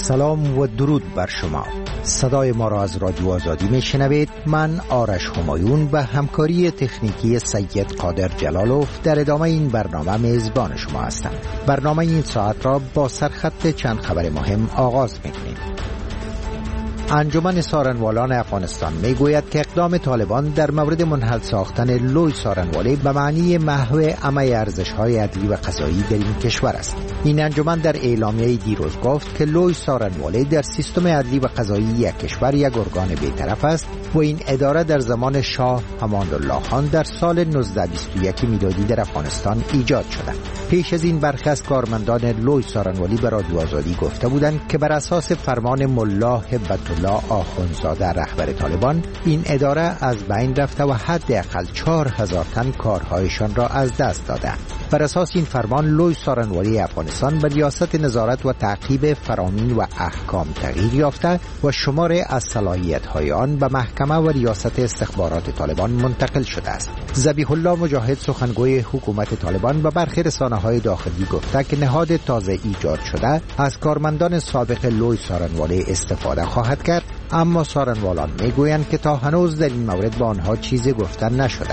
سلام و درود بر شما. صدای ما را از رادیو آزادی میشنوید. من آرش همایون به همکاری تکنیکی سید قادر جلالوف در ادامه این برنامه میزبان شما هستم. برنامه این ساعت را با سرخط چند خبر مهم آغاز میکنیم. انجمن سارنوالان افغانستان میگوید که اقدام طالبان در مورد منحل ساختن لوی سارنوالی به معنی محو عمه ارزش‌های عدلی و قضایی در این کشور است. این انجمن در اعلامیه دیروز گفت که لوی سارنوالی در سیستم عدلی و قضایی یک کشور یک ارگان بی‌طرف است و این اداره در زمان شاه امان الله خان در سال 1921 میلادی در افغانستان ایجاد شده. پیش از این برخی از کارمندان لوی سارنوالی به رادیو آزادی گفته بودند که بر اساس فرمان ملا هبت الله آخوندزاده رهبر طالبان این اداره از بین رفته و حداقل 4000 تن کارهایشان را از دست داده. بر اساس این فرمان لوی سارنوالی افغانستان به ریاست نظارت و تعقیب فرامین و احکام تغییر یافته و شمار از صلاحیت‌های آن به محکمه و ریاست استخبارات طالبان منتقل شده است. ذبیح الله مجاهد سخنگوی حکومت طالبان به برخی رسانه‌های داخلی گفته که نهاد تازه ایجاد شده از کارمندان سابق لوی سارنوالی استفاده خواهد کرد، اما سارنوالان میگویند که تا هنوز در این مورد به آنها چیزی گفته نشده.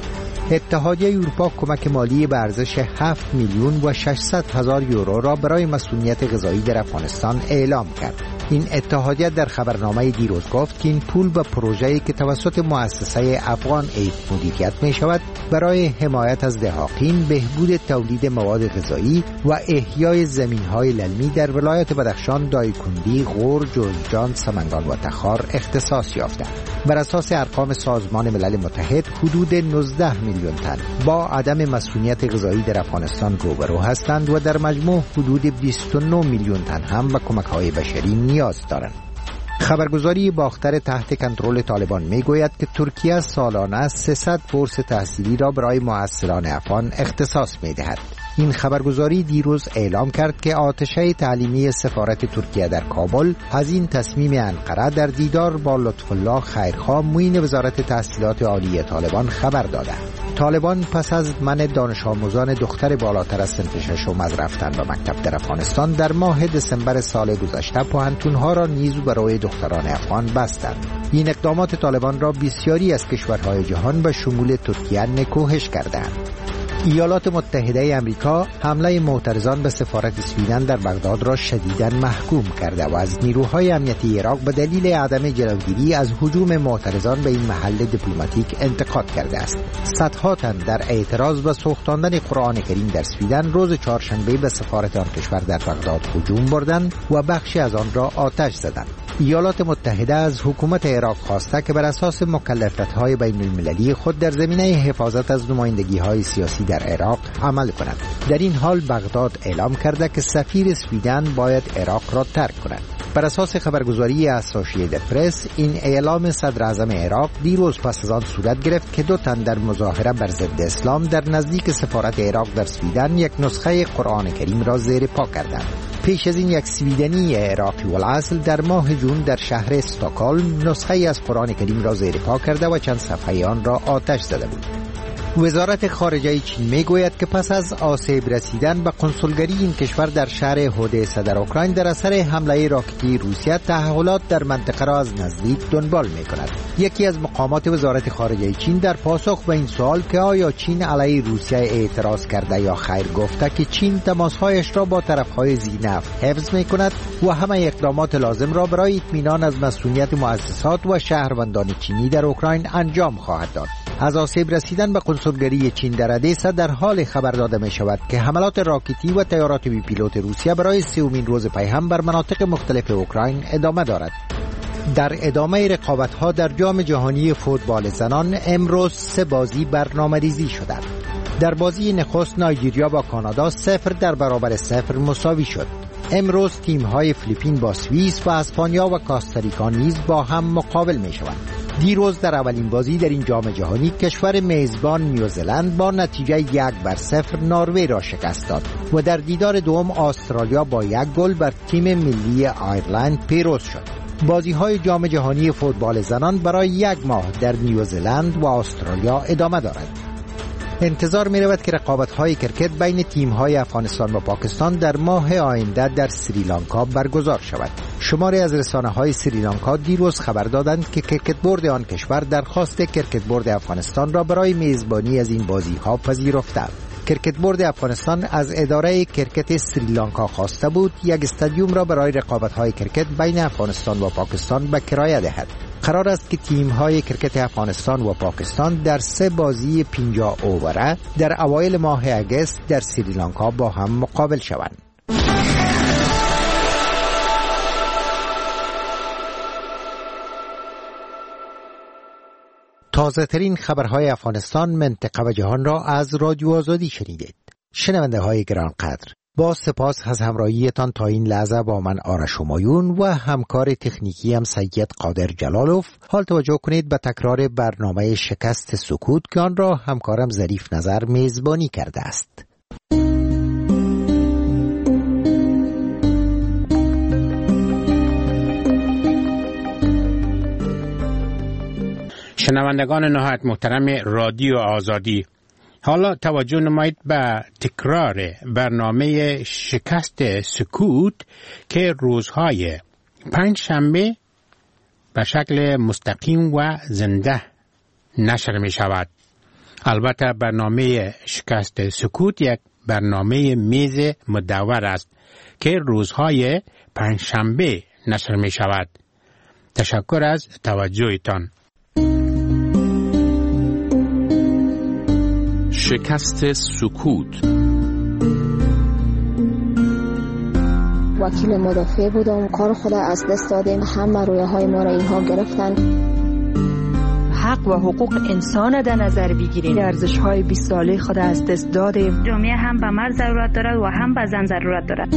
اتحادیه اروپا کمک مالی به ارزش 7 میلیون و 600 هزار یورو را برای مسئولیت غذایی در افغانستان اعلام کرد. این اتحادیه در خبرنامه دیروز گفت که این پول به پروژه‌ای که توسط مؤسسه افغان اید مدیریت می شود برای حمایت از دهاقین، بهبود تولید مواد غذایی و احیای زمین‌های للمی در ولایت بدخشان، دایکندی، غور، جوزجان، سمنگان و تخار اختصاص یافته. بر اساس ارقام سازمان ملل متحد حدود 19 میلیون تن با عدم مسئولیت غذایی در افغانستان روبرو هستند و در مجموع حدود 29 میلیون تن هم به کمک‌های بشری نیاز دارند. خبرگزاری باختر تحت کنترل طالبان میگوید که ترکیه سالانه 300 بورس تحصیلی را برای معسران افغان اختصاص می‌دهد. این خبرگزاری دیروز اعلام کرد که آتشه تعلیمی سفارت ترکیه در کابل از این تصمیم انقره در دیدار با لطف الله خیرخواه معین وزارت تحصیلات عالی طالبان خبر داده. طالبان پس از منع دانش آموزان دختر بالاتر از صنف ششم از رفتن به مکتب در افغانستان در ماه دسامبر سال گذشته پوهنتون‌ها را نیز برای دختران افغان بستند. این اقدامات طالبان را بسیاری از کشورهای جهان به شمول ترکیه نکوهش کردند. ایالات متحده امریکا حمله معترضان به سفارت سویدن در بغداد را شدیداً محکوم کرده و از نیروهای امنیتی عراق به دلیل عدم جلوگیری از هجوم معترضان به این محل دیپلماتیک انتقاد کرده است. صدها تن در اعتراض به سوختاندن قرآن کریم در سویدن روز چهارشنبه به سفارت آن کشور در بغداد هجوم بردند و بخشی از آن را آتش زدند. ایالات متحده از حکومت عراق خواسته که بر اساس مکلفیت‌های بین‌المللی خود در زمینه حفاظت از نمایندگی‌های سیاسی در عراق عمل کند. در این حال بغداد اعلام کرده که سفیر سویدن باید عراق را ترک کند. بر اساس خبرگزاری اسوسییتد پرس این اعلام صدر اعظم عراق دیروز پس از آن صورت گرفت که 2 تن در مظاهره بر ضد اسلام در نزدیک سفارت عراق در سویدن یک نسخه قرآن کریم را زیر پا کردند. پیش از این یک سویدنی عراقی الاصل در ماه جون در شهر استکهلم نسخه از قرآن کریم را زیر پا کرده و چند صفحه آن را آتش زده بود. وزارت خارجه چین میگوید که پس از آسیب رسیدن به قنصلگری این کشور در شهر اودسا در اوکراین در اثر حمله راکتی روسیه تحولات در منطقه را از نزدیک دنبال می‌کند. یکی از مقامات وزارت خارجه چین در پاسخ به این سوال که آیا چین علیه روسیه اعتراض کرده یا خیر گفته که چین تماس‌هایش را با طرف‌های ذی‌نفع حفظ می‌کند و همه اقدامات لازم را برای اطمینان از مسئولیت مؤسسات و شهروندان چینی در اوکراین انجام خواهد داد. از آسیب رسیدن به قنصلگری چین در اودسا در حال خبر داده می شود که حملات راکتی و طیارات بی پیلوت روسیه برای 3مین روز پیهم بر مناطق مختلف اوکراین ادامه دارد. در ادامه رقابت‌ها در جام جهانی فوتبال زنان امروز 3 بازی برنامه‌ریزی شده. در بازی نخست نایجریا با کانادا 0-0 مساوی شد. امروز تیم‌های فیلیپین با سوئیس و اسپانیا و کاستاریکا نیز با هم مقابل می‌شوند. دیروز در اولین بازی در این جام جهانی کشور میزبان نیوزلند با نتیجه 1-0 نروژ را شکست داد و در دیدار دوم استرالیا با 1 گل بر تیم ملی آیرلند پیروز شد. بازی‌های جام جهانی فوتبال زنان برای 1 ماه در نیوزلند و استرالیا ادامه دارد. انتظار می رود که رقابت‌های کرکت بین تیم‌های افغانستان و پاکستان در ماه آینده در سریلانکا برگزار شود. شماری از رسانه‌های سریلانکا دیروز خبر دادند که کرکت بورد آن کشور درخواست کرکت بورد افغانستان را برای میزبانی از این بازی‌ها پذیرفته. کرکت بورد افغانستان از اداره کرکت سریلانکا خواسته بود یک استادیوم را برای رقابت‌های کرکت بین افغانستان و پاکستان به کرایه دهد. قرار است که تیم‌های کرکت افغانستان و پاکستان در 3 بازی 50 اووره در اوایل ماه اگست در سریلانکا با هم مقابل شوند. تازه ترین خبرهای افغانستان، منطقه و جهان را از رادیو آزادی شنیدید. شنونده های گرانقدر، با سپاس از همراهیتان تا این لحظه با من آرش همایون و همکار تکنیکی هم سید قادر جلالوف. حال توجه کنید به تکرار برنامه شکست سکوت که آن را همکارم ظریف نظر میزبانی کرده است. شنوندگان نهایت محترم رادیو آزادی، حالا توجه نمایید به تکرار برنامه شکست سکوت که روزهای 5 شنبه به شکل مستقیم و زنده نشر می شود. البته برنامه شکست سکوت یک برنامه میز مدور است که روزهای 5 شنبه نشر می شود. تشکر از توجهتان. شکست سکوت. وکیل مدافع بودم، کار خود از دست دادیم، همه رویاهای ما را اینها گرفتن. حق و حقوق انسان در نظر بگیریم، ارزش‌های 20 ساله خود از دست دادیم. جامعه هم به مرد ضرورت دارد و هم به زن ضرورت دارد.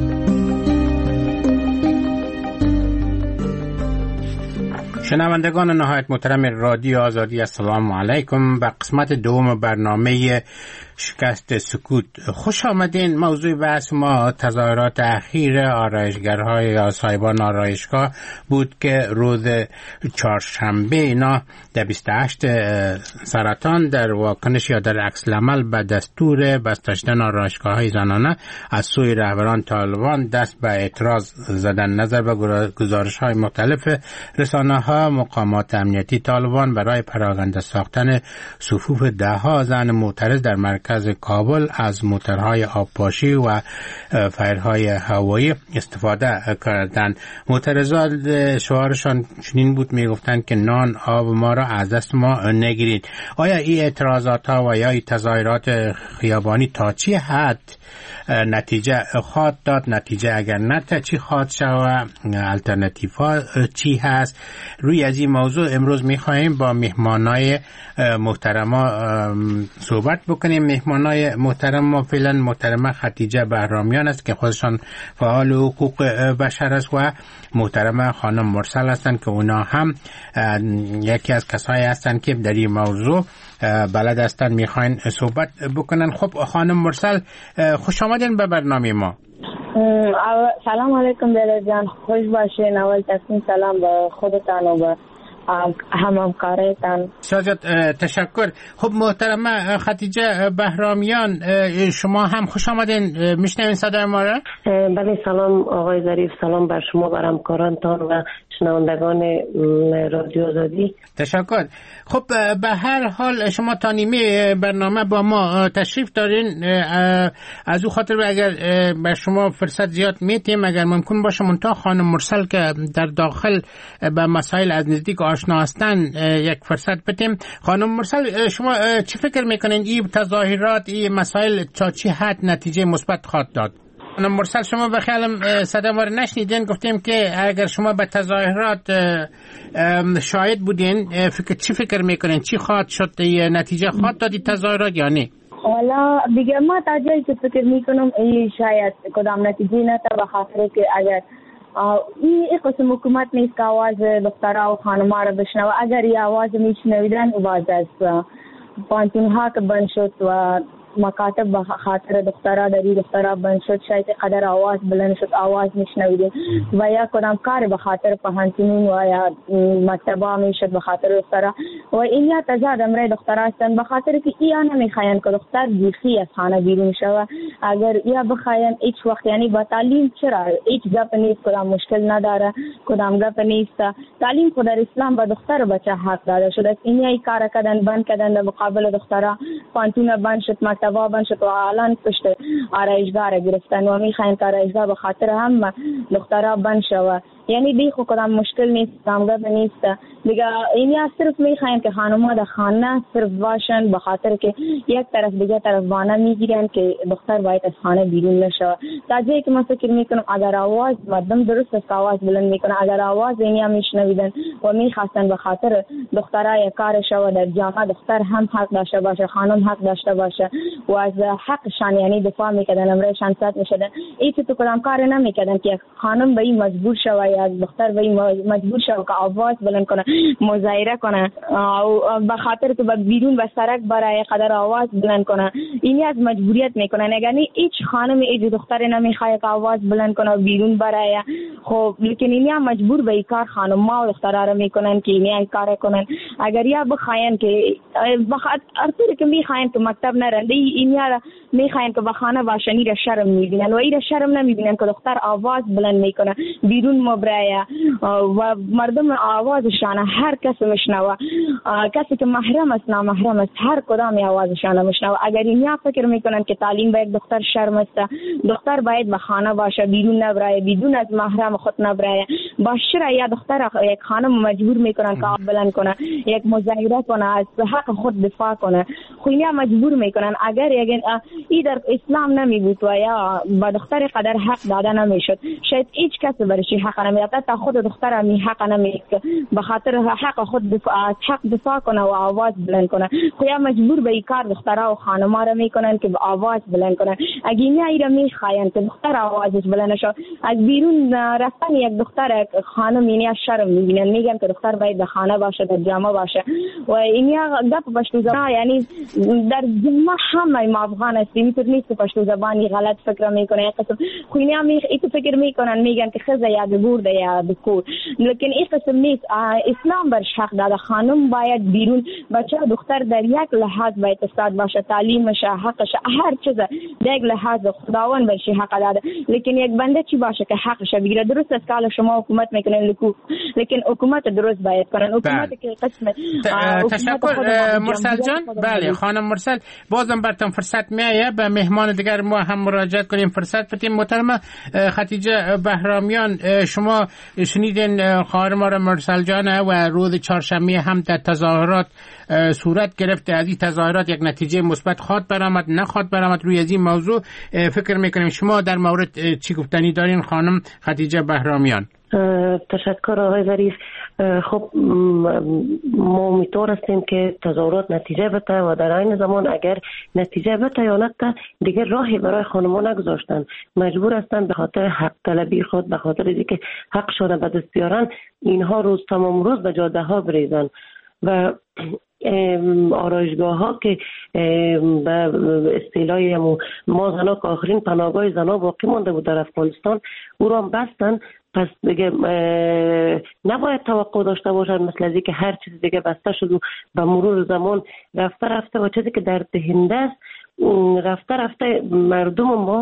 شنوندگان نهایت محترم رادیو آزادی، السلام علیکم. به قسمت دوم برنامه شکست سکوت خوش آمدین. موضوع بحث ما تظاهرات اخیر آرایشگرهای یا صاحبان آرایشگاه بود که روز چهارشنبه اینا در 28 سرطان در واکنش یا در عکس العمل به دستور بسته آرایشگاه‌های زنانه از سوی رهبران طالبان دست به اعتراض زدن. نظر به گزارش‌های مختلف رسانه‌ها، مقامات امنیتی طالبان برای پراکنده ساختن صفوف ده‌ها زن معترض در مرکز کابل از موتورهای آبپاشی و فایرهای هوایی استفاده کردند. معترضان شعارشان چنین بود، میگفتند که نان آب ما را از دست ما نگیرید. آیا این اعتراضات ها و یا این تظاهرات خیابانی تا چی حد نتیجه خواهد داد؟ نتیجه اگر نه تا چی خواهد شود؟ الटरनेटिव ها چی هست؟ روی از این موضوع امروز میخواهیم با مهمانای محترم صحبت بکنیم. مهمانای محترم ما فعلا محترمه خدیجه بهرامیان است که خودشان فعال حقوق بشر است و محترمه خانم مرسل هستند که اونا هم یکی از کسایی هستند که در این موضوع بلد هستند، میخواین صحبت بکنن. خب خانم مرسل، خوش آمدین به برنامه ما. سلام علیکم دلر جان، خوش باشین. اول تسلیم سلام به خودتان و به همکارتان. سازت تشکر. خب محترمه خدیجه بهرامیان، شما هم خوش آمدین. میشنوین صدای ما را؟ بله سلام آقای ظریف، سلام بر شما، بر همکارانتان و شنوندگان رادیو آزادی. تشکر. خب به هر حال شما تا نیمه برنامه با ما تشریف دارین. از او خاطر اگر به شما فرصت زیاد میتیم اگر ممکن باشه منتها خانم مرسل که در داخل به مسائل از نزدیک آشنا هستن یک فرصت بدیم. خانم مرسل، شما چی فکر میکنین این تظاهرات، این مسائل تا چی حد نتیجه مثبت خواهد داد؟ خانم مرسل، شما به خیالم صدا ما رو نشنیدین. گفتیم که اگر شما به تظاهرات شاهد بودین، چی فکر میکنین؟ چی خواهد شد؟ نتیجه خواهد دادی تظاهرات یا نه؟ والا دیگه ما تا جایی که فکر میکنم این شاید کدام نتیجه نتا، به خاطر که اگر این قسم حکومت نیست که آواز دخترها و خانم‌ها را بشنوه. اگر این آواز میشنویدن باز از پانتون‌ها که بند شد و مکاتب به خاطر دخترها بند شد، شاید قدر آواز بلند شد، آواز نشنویدیم و یا کدام کار به خاطر پهنتون و یا مکتبا میشد به خاطر دخترها و این یا تضاد امر دخترها هستند به خاطر که اینا نمیخواین که دختر بیخی از خانه بیرون شود. اگر یا بخواین هیچ وقت یعنی با تعلیم چرا هیچ گپ نیست، کدام مشکل نداره، کدام گپ نیست. تعلیم خود در اسلام به دختر بچه حق داده شده. این ای کار کردن بند کردن در مقابل دخترها، پانتون بند شد، مکتبا بند شد و الان پشت آرایشگاه گرفتن و میخواین که آرایشگاه به خاطر هم دخترها بند شود. یعنی دیگه کدام مشکل نیست، کدام گپ نیست دیگه. این یا صرف میخواین که خانم‌ها در خانه صرف باشن به خاطر که یک طرف دیگه طرف بانه میگیرن که دختر باید از خانه بیرون نشه. تا جایی که من فکر میکنم اگر آواز مردم درست است آواز بلند میکنه، اگر آواز اینیا میشنویدن و میخواستن به خاطر دخترها یک کار شود در جامعه، دختر هم حق داشته باشه، خانم حق داشته باشه و از حقشان یعنی دفاع میکردن، امرشان صد میشدن. این تو کدام کار نمیکردن که خانم به این مجبور شود یا دختر به این مجبور شود که آواز بلند کنه، مظاهره کنه و به خاطر که بیرون به سرک برای قدر آواز بلند کنه. این از مجبوریت میکنن. یعنی هیچ خانم هیچ دختر نمیخواد که آواز بلند کنه و بیرون برای خب، لیکن اینیا مجبور به این کار خانم‌ها و دخترها رو میکنن که اینیا این کار کنن. اگر یا بخواین که ارطوری که میخواین که مکتب نرن، اینیا میخواین که به خانه باشن، این شرم میبینن و این شرم نمیبینن که دختر آواز بلند میکنه بیرون مبرای و مردم آوازشان هر کس میشنوه، کسی که محرم است نامحرم است هر کدام آوازشان میشنوه. اگر اینیا فکر میکنن که تعلیم به یک دختر شرم است، دختر باید به خانه باشه، بیرون نبره، بدون از محرم خود نبره. باشه یا دختر یک خانم مجبور میکنن که آواز بلند کنه، یک مظاهره کنه، از حق خود دفاع کنه، خو اینیا مجبور میکنن. اگر این در اسلام نمیبود و یا با دختر قدر حق داده نمیشد، شاید هیچ کس برش حق نمیداد، تا خود دختر هم حق نمیداد به خاطر حق خود دفاع کنه و آواز بلند کنه. خو یا مجبور به این کار دخترها و خانم‌ها را میکنن که به آواز بلند کنن. اگه اینا میخواین که دختر آوازش بلند شد، از بیرون رفتن یک دختر خانم اینیا شرم میبینن، میگن که دختر باید در خانه باشه، در جامعه باشه و اینیا گپ پشتو زبان یعنی در جامعه همه ما افغان هستیم، اینطور نیست که پشتو زبانی غلط فکر میکنه یک قسم. خو اینیا اینو فکر میکنن، میگن که خزه یا برده یا بکور، لیکن این قسم نیست. اسلام برش حق داده، خانم باید بیرون، بچه دختر در یک لحاظ باید استاد باشه، تعلیمش حقش هر چیز در یک لحاظ خداوند برش حق داده. لیکن یک بنده چی باشه که حقش بگیره؟ درست است که شما حکومت میکنن، لیکن حکومت درست باید کنن. حکومت که قسم تشکر مرسل جان. بله خانم مرسل، بازم براتون فرصت میایه به مهمان دیگر ما هم مراجعه کنیم، فرصت بدیم. محترمه خدیجه بهرامیان، شما شنیدین خواهر ما را مرسل جان و روز چهارشنبه هم در تظاهرات صورت گرفته. از این تظاهرات یک نتیجه مثبت خواد برآمد نخواد برآمد، روی از این موضوع فکر میکنیم شما در مورد چی گفتنی دارین خانم خدیجه بهرامیان؟ تشکر آقای ظریف. خب ما امیدوار هستیم که تظاهرات نتیجه بده و در این زمان اگر نتیجه بده یا نده دیگه راهی برای خانمان نگذاشتن، مجبور هستن به خاطر حق طلبی خود، به خاطر اینکه حق شده به دست بیارن، اینها روز تمام روز به جاده ها بریزن و آرایشگاه ها که به اصطلاح ما زنا که آخرین پناهگاه زنا باقی مانده بود در افغانستان، او را بستن. پس دیگه نباید توقع داشته باشن مثل از که هر چیز دیگه بسته شد و به مرور زمان رفته و چیزی که در دهنده است رفته مردم ما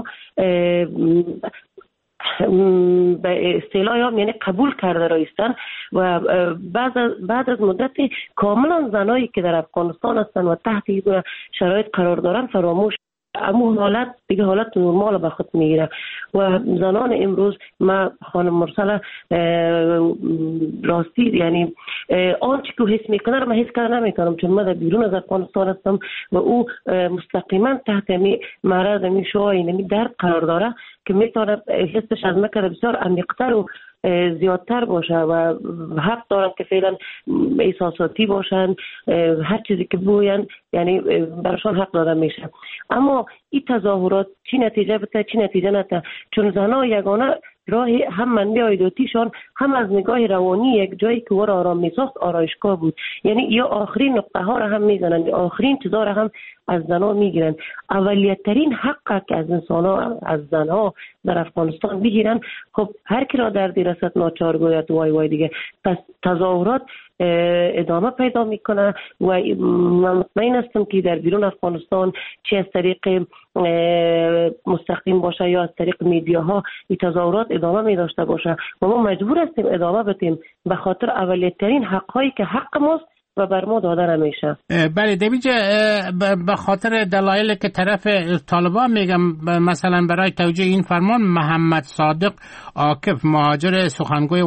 به اصطلاح یعنی قبول کرده رایستن و بعد از مدتی کاملا زنایی که در افغانستان هستن و تحت شرایط قرار دارن فراموش، اما حالت دیگه حالت نرمال به خود میگیره و زنان امروز ما خانم مرسل راستی یعنی آنچه که حس میکنه من حس کرده نمیکنم، چون من در بیرون از افغانستان هستم و او مستقیما تحت معرض شوهای درد قرار داره که میتونه حسش از مکر بسیار عمیق‌تر و زیادتر باشه و حق دارن که فعلا احساساتی باشن، هر چیزی که بگوین یعنی براشون حق داده میشه. اما این تظاهرات چی نتیجه بده چی نتیجه نده، چون زنها یگانه راه هم منبع عایداتیشان هم از نگاه روانی یک جایی که ور آرام میساخت آرایشگاه بود. یعنی یا آخرین نقطه ها را هم میزنند، آخرین چیزا را هم از زنها میگیرن. اولیت ترین حق که از انسان ها، از زنها در افغانستان بگیرن. خب هر کی را در رسد ناچار گوید وای وای دیگه. پس تظاهرات ادامه پیدا میکنه و من مطمئن هستم که در بیرون افغانستان چه از طریق مستقیم باشه یا از طریق میدیاها این تظاهرات ادامه می داشته باشه و ما مجبور هستیم ادامه بدیم به خاطر اولیت ترین حقایی که حق ماست و بر ما داده نمیشه. بله دیویجه، به خاطر دلایلی که طرف طالبان میگم، مثلا برای توجیه این فرمان محمد صادق عاکف مهاجر سخنگوی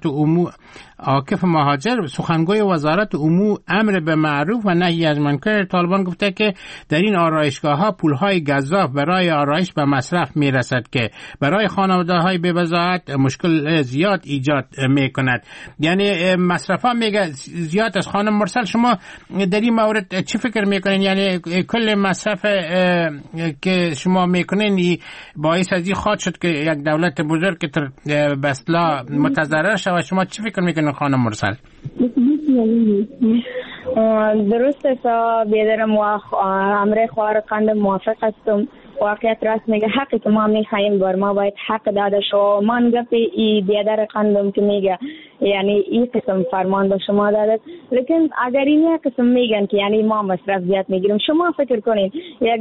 وزارت امور امر به معروف و نهی از منکر طالبان گفته که در این آرایشگاه ها پول های گزاف برای آرایش به مصرف میرسد که برای خانواده های به وضاحت مشکل زیاد ایجاد میکند. یعنی مصرف ها میگه زیاد است. خانم مرسل، شما در این مورد چی فکر میکنین؟ یعنی کل مصرف که شما میکنین باعث از این خواهد شد که یک دولت بزرگ که به اصطلاح متضرر شود. شما چی فکر میکنین خانم مرسل؟ درست است. بیادرم و امر خواهر قندم موافق هستم. واقعیت راست میگه، حقی که ما میخوایم بر ما باید حق داده شو. من گفتی ای بیادر قندم که میگه یعنی این قسم فرمان به شما داده، لیکن اگر این قسم میگن که یعنی ما مصرف زیاد میگیریم، شما فکر کنین یک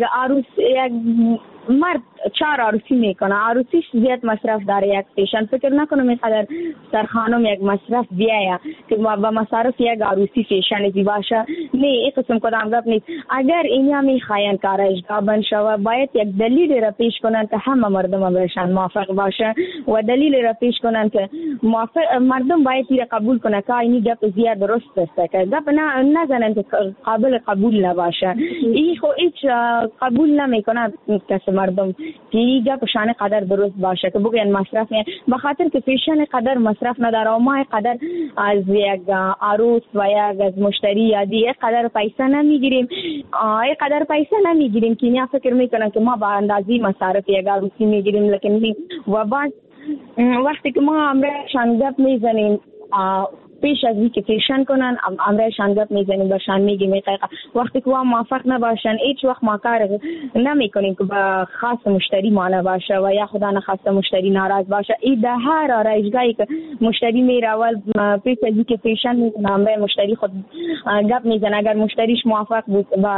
مرد 4 عروسی میکنه، عروسیش زیاد مصرف داره یک پیشن. فکر نکنم اینقدر در خانم یک مصرف بیایه که با مصرف یک عروسی پیشنی باشه. نه، این قسم کدام گپ نیست. اگر اینیا میخواین که آرایشگاه بند شود، باید یک دلیل را پیش کنن که همه مردم بهشان موافق باشه و دلیل را پیش کنن که مردم باید این قبول کنه که این گپ زیاد درست است، که گپ نزنن که قابل قبول نباشه. این خو هیچ قبول نمیکنه کس مردم که این گپ شان قدر درست باشه که بگن مصرف نه، به خاطر که پیشن قدر مصرف نداره و ما قدر از یک عروس و یک از مشتری یا دیگه قدر پیسه نمیگیریم. قدر پیسه نمیگیریم که نه فکر میکنن که ما با اندازی مصارف یک عروسی میگیریم، لیکن و بعد وقتی که ما امرشان گپ میزنیم پیش از این که پیشن کنن امرشان گپ میزنیم باشن میگیم وقتی که موافق نباشن هیچ وقت ما کار نمیکنیم که با خاص مشتری ما نباشه و یا خدا نخواسته مشتری ناراض باشه. این در هر آرایشگاهی که مشتری میره اول پیش از این که پیشن میکنه امر مشتری خود گپ میزنه. اگر مشتریش موافق بود و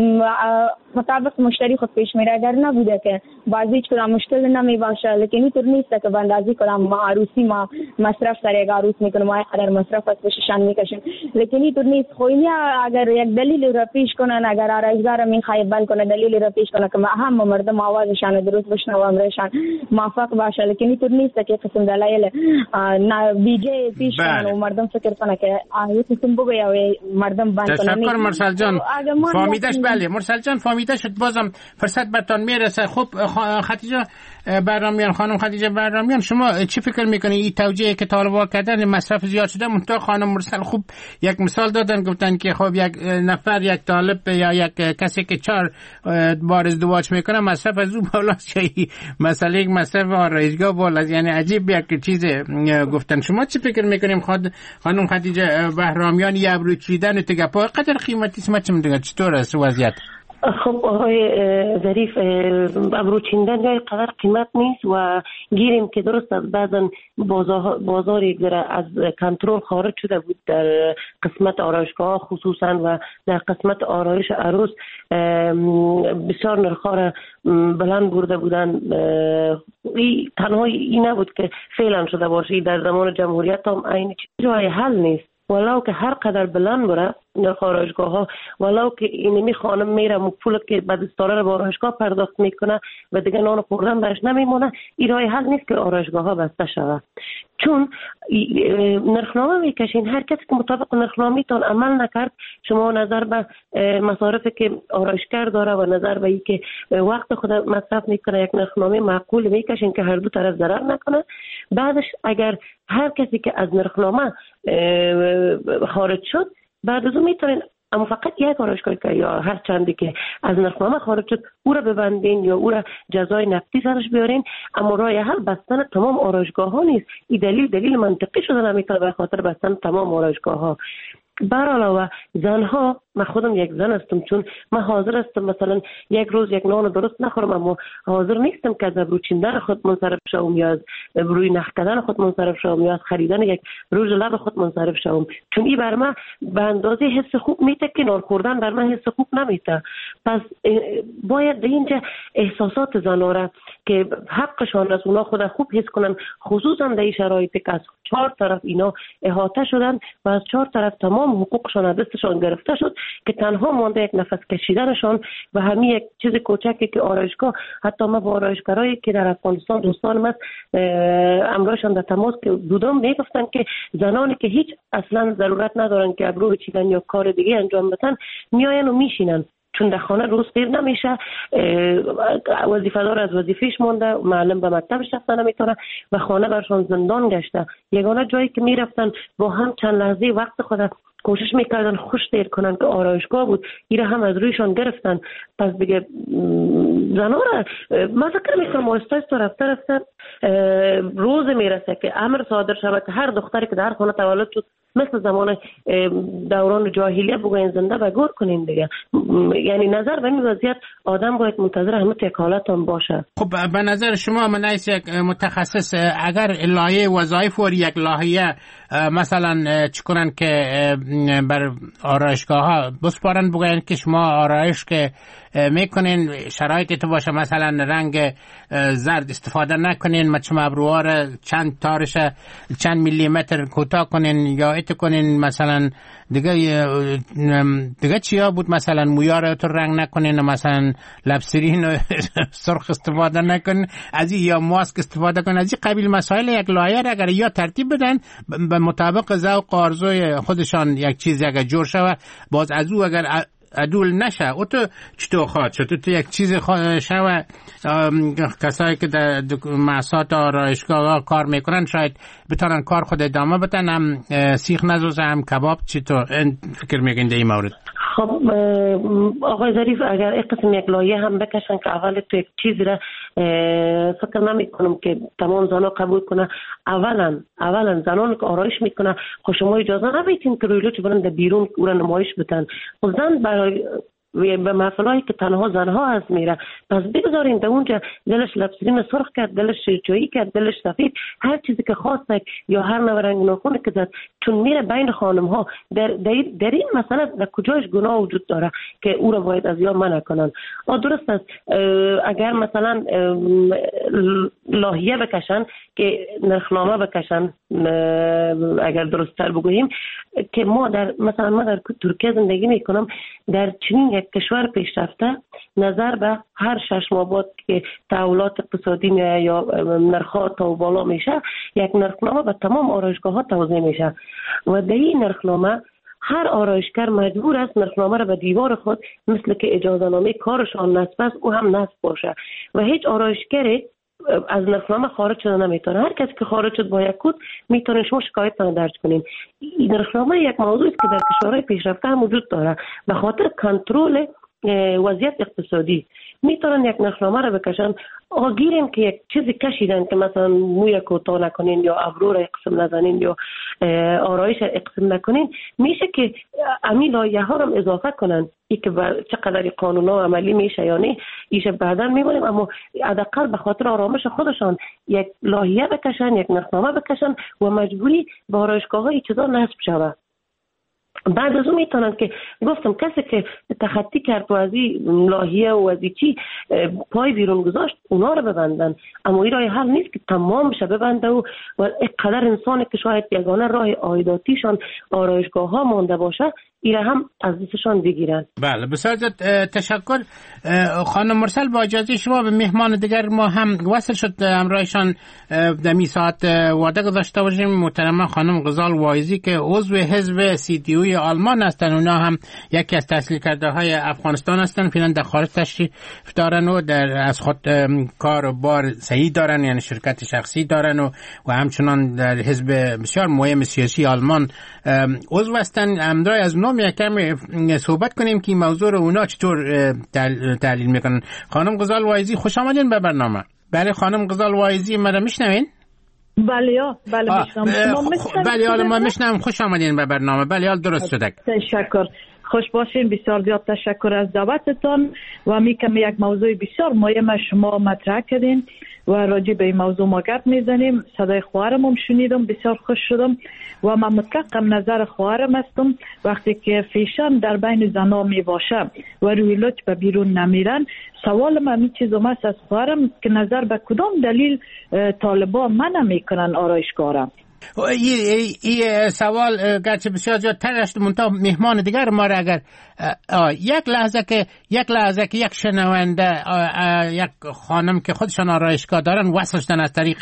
مطابق مشتری خود پیش میره، اگر نبوده که بعضی کدام مشکل نمی باشه. لیکن اینطور نیست که به اندازه کدام ما عروسی ما مصرف سر یک عروس میکنه ما قدر مصرف از بششان میکشیم، لیکن اینطور نیست. خوینی اگر یک دلیل را پیش کنن، اگر آرایشگاه را میخوای بند کنه دلیل را پیش کنه که همه مردم آوازشان درست بشنه و امرشان موافق باشه، لیکن اینطور نیست که قسم دلایل بیجه پیش کنه و مردم فکر کنه که این قسم بگه مردم بند کنه. تشکر مرسل جان، فهمیدش. بله مرسل جان فهمیده شد. بازم فرصت برتان میرسه. خب خدیجه بهرامیان، خانم خدیجه بهرامیان، شما چی فکر میکنید این توجیهی که طالبان کردن مصرف زیاد شده؟ منتها خانم مرسل خوب یک مثال دادن، گفتن که خب یک نفر یک طالب یا یک کسی که 4 بار ازدواج میکنه مصرف از او بالاست، چه مسئله یک مصرف آرایشگاه بالاست. یعنی عجیب یک چیز گفتن. شما چی فکر میکنیم خانم خدیجه بهرامیان؟ یه ابرو چیدن تو گپا قدر قیمتی است، چه میدونید چطور است وضعیت؟ خب آقای ظریف، ابرو چیندن جای قدر قیمت نیست و گیریم که درست است بعضا بازار یک ذره از کنترل خارج شده بود در قسمت آرایشگاه خصوصا و در قسمت آرایش عروس بسیار نرخ‌ها را بلند برده بودن. تنها این نبود که فعلا شده باشه، در زمان جمهوریت هم این جای حل نیست. ولو که هر قدر بلند بره نرخ آرایشگاه ها، ولو که اینمی خانم میره پول که بعد استاره رو با آرایشگاه پرداخت میکنه و دیگه نان خوردن برش نمیمونه، این راه حل نیست که آرایشگاه ها بسته شود. چون نرخنامه میکشین، هر کسی که مطابق نرخنامه تان عمل نکرد، شما نظر به مصارفی که آرایشگر داره و نظر به اینکه وقت خود مصرف میکنه یک نرخنامه معقول میکشین که هر دو طرف ضرر نکنه. بعدش اگر هر کسی که از نرخنامه خارج شد، بعد از اون میتونین اما فقط یک آرایشگاه که یا هر چندی که از نرخنامه خارج شد او را ببندین یا او را جزای نفتی سرش بیارین، اما راه حل بستن تمام آرایشگاه ها نیست. این دلیل منطقی شده نمیتونه به خاطر بستن تمام آرایشگاه ها. بر علاوه زنها، من خودم یک زن هستم، چون من حاضر هستم مثلا یک روز یک نان درست نخورم، اما حاضر نیستم که از ابرو چیندن خود منصرف شوم یا از روی نخ کردن خود منصرف شوم یا از خریدن یک روز لب خود منصرف شوم، چون این بر من به اندازه حس خوب میته که نان خوردن بر من حس خوب نمیته. پس باید به اینجا احساسات زنها را که حقشان از اونا خود خوب حس کنن، خصوصا در این شرایطی که از 4 طرف اینا احاطه شدن و از 4 طرف تمام حقوقشان از دستشان گرفته شد که تنها مانده یک نفس کشیدنشان و همین یک چیز کوچکی که آرایشگاه. حتی ما با آرایشگرایی که در افغانستان دوستان ما امروزشان در تماس که بودم میگفتن که زنانی که هیچ اصلا ضرورت ندارن که ابرو چیدن یا کار دیگه انجام بدن میاین و میشینن، چون در خانه روز دیر نمیشه، وظیفه دار از وظیفهش مونده، معلم به مکتبش رفتن نمیتونه و خانه برشان زندان گشته. یگانه جایی که میرفتن با هم چند لحظه وقت خود کوشش میکردن خوش دیر کنن که آرایشگاه بود، ایره هم از رویشان گرفتن. پس دیگه زنها را من فکر میکنم آهسته رفته روز میرسه که امر صادر شود که هر دختری که در خانه تولد شد مثل زمان دوران جاهلیه بگوین زنده و گور کنیم دیگه. یعنی نظر به این وضعیت آدم باید منتظر همه تکالت هم باشه. خب به نظر شما من از یک متخصص اگر لایحه وظایف و یک لایحه مثلا چکنن که بر آرایشگاه ها بسپارن بگوین که شما آرایش که میکنین شرایط تو باشه، مثلا رنگ زرد استفاده نکنین، مچم ابروها را چند میلی متر کوتاه کنین یا ایت کنین، مثلا دیگه چیا بود، مثلا مویا را تو رنگ نکنین، مثلا لبسرین سرخ استفاده نکنین، از یا ماسک استفاده کنین. از این قبیل مسائل یک لایحه را اگر یا ترتیب بدن به مطابق ذوق و آرزوی خودشان یک چیزی اگر جور شود، باز از او اگر عدول نشه او تو چطور خواهد شد؟ تو یک چیز شود کسایی که در مؤسسات آرایشگاه کار میکنن شاید بتونن کار خود ادامه بدن، هم سیخ نزوزه هم کباب. چطور فکر میگین در این مورد؟ خب آقای ظریف اگر این قسم یک لایحه هم بکشن که اول تو یک چیزی را فکر نمی کنم که تمام زنها قبول کنه. اولا زنان که آرایش میکنه خب شما اجازه نمیتین که روی لوچ برن بیرون او را نمایش بدن. خب زن برای به محفلایی که تنها زنها هست میره، پس بگذارین در اونجا دلش لبسرین سرخ کرد، دلش شیرچایی کرد، دلش سفید، هر چیزی که خواست یا هر نوع رنگ ناخون که زد، چون میره بین خانم ها. در این مسئله در کجاش گناه وجود داره که او را باید از یا منع کنن؟ درست است اگر مثلا لایحه بکشن که نرخنامه بکشن، اگر درست‌تر بگوییم که ما در ترکیه زندگی میکنم، در چنین یک کشور پیشرفته نظر به هر 6 ماه بعد که تحولات اقتصادی میاد یا نرخ‌ها تا بالا میشه، یک نرخنامه به تمام آرایشگاه‌ها توزیع میشه و در این نرخنامه هر آرایشگر مجبور است نرخنامه را به دیوار خود مثل که اجازه نامه کارشان نصب است او هم نصب باشه و هیچ آرایشگری از نرخنامه خارج شده نمیتونه. هر کسی که خارج شد با یک کد میتونه شما شکایت درج کنین. این نرخنامه یک موضوعی است که در کشورهای پیشرفته هم وجود داره. به خاطر کنترل وضعیت اقتصادی میتونن یک نرخنامه را بکشن. گیریم که یک چیزی کشیدن که مثلا موی کوتاه نکنین یا ابرو را اقسم نزنین یا آرایش اقسم نکنین، میشه که امی لایحه ها را اضافه کنن. ای که چقدر قانونا عملی میشه یا نه ایشه بعدا میبینیم، اما حداقل به خاطر آرامش خودشان یک لایحه بکشن، یک نرخنامه بکشن و مجبوری به آرایشگاه‌ها این چیزا نصب شود. بعد از اون میتونن که گفتم کسی که تخطی کرد و از این لایحه و از چی پای بیرون گذاشت اونا رو ببندن، اما این راه حل نیست که تمام شه ببنده و اینقدر انسانی که شاید یگانه راه عایداتیشان آرایشگاه ها مانده باشه ایره هم از دستشان بگیرن. بله بسیار تشکر خانم مرسل. با اجازه شما به مهمان دیگر ما هم وصل شد همراهشان در می ساعت وعده گذاشته باشیم. محترمه خانم غزال وایزی که عضو حزب CDU آلمان هستن، اونا هم یکی از تحصیل کرده های افغانستان هستن، فعلا در خارج تشریف دارن و از خود کار و بار صحیح دارن، یعنی شرکت شخصی دارن و همچنان در حزب بسیار مهم سیاسی آلمان عضو هستن. همراه از خانم یک کم صحبت کنیم که این موضوع رو اونا چطور تحلیل میکنن. خانم غزال وایزی خوش آمدین به برنامه. بله خانم غزال وایزی مرا میشنوین؟ بله میشنم. بله ما میشنم. خوش آمدین به برنامه. بله درست شده. تشکر. خوش باشین. بسیار زیاد تشکر از دعوتتان و میگم یک موضوع بسیار مهم شما مطرح کردین و راجع به این موضوع ما گپ میزنیم. صدای خواهرم شنیدم، بسیار خوش شدم و من مطلقم نظر خواهرم هستم. وقتی که فیشن در بین زنا می باشه و روی لج به بیرون نمیرن، سوال من این چیز است از خواهرم که نظر به کدام دلیل طالبان منع میکنن آرایشگاه. این سوال گرچه بسیار زیاد ترشت منتها مهمان دیگر ما را اگر یک لحظه که یک شنونده یک خانم که خودشان آرایشگاه دارن وصل شدن از طریق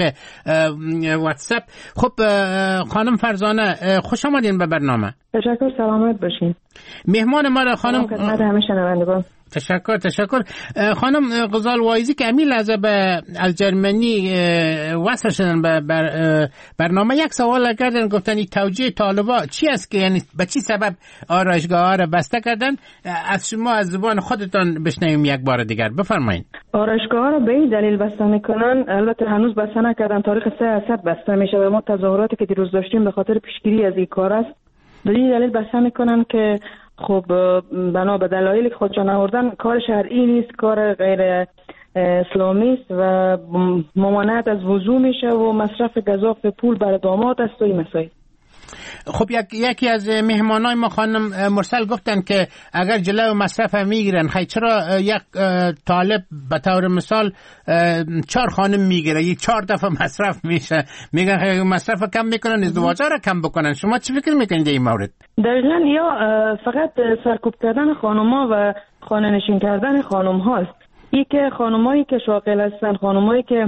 واتساپ. خب خانم فرزانه خوش آمدین به برنامه. تشکر. سلامت باشین. مهمان ما را خانم خدمت همه شنوندگان. تشکر. خانم غزال وایزی که امی لحظه از جرمنی وصل شدن به برنامه یک سوال کردن، گفتن این توجیه طالبا چی است که یعنی به چی سبب آرایشگاه ها را بسته کردن؟ از شما از زبان خودتان بشنویم یک بار دیگر. بفرمایید. آرایشگاه ها را به این دلیل بسته میکنن، البته هنوز بسته نکردن، تاریخ 3 اسد بسته میشه و ما تظاهراتی که دیروز داشتیم به خاطر پیشگیری از این کار است. به این دلیل بسته میکنن که خب بنا به دلایلی که خودشان آوردن کار شرعی نیست، کار غیر اسلامی است و ممانعت از وضو میشه و مصرف گزاف پول برای داماد است و این مسائل. خب یکی از مهمانای ما خانم مرسل گفتن که اگر جلو مصرف میگیرن، خیلی چرا یک طالب به طور مثال 4 خانم میگیره، 4 دفعه مصرف میشه، میگن خیلی مصرف کم میکنن، ازدواج را کم بکنن. شما چی فکر میکنید این مورد؟ دقیقاً یا فقط سرکوب کردن خانوما و خانه نشین کردن خانم هاست. ای که خانمایی که شاغل هستن، خانمایی که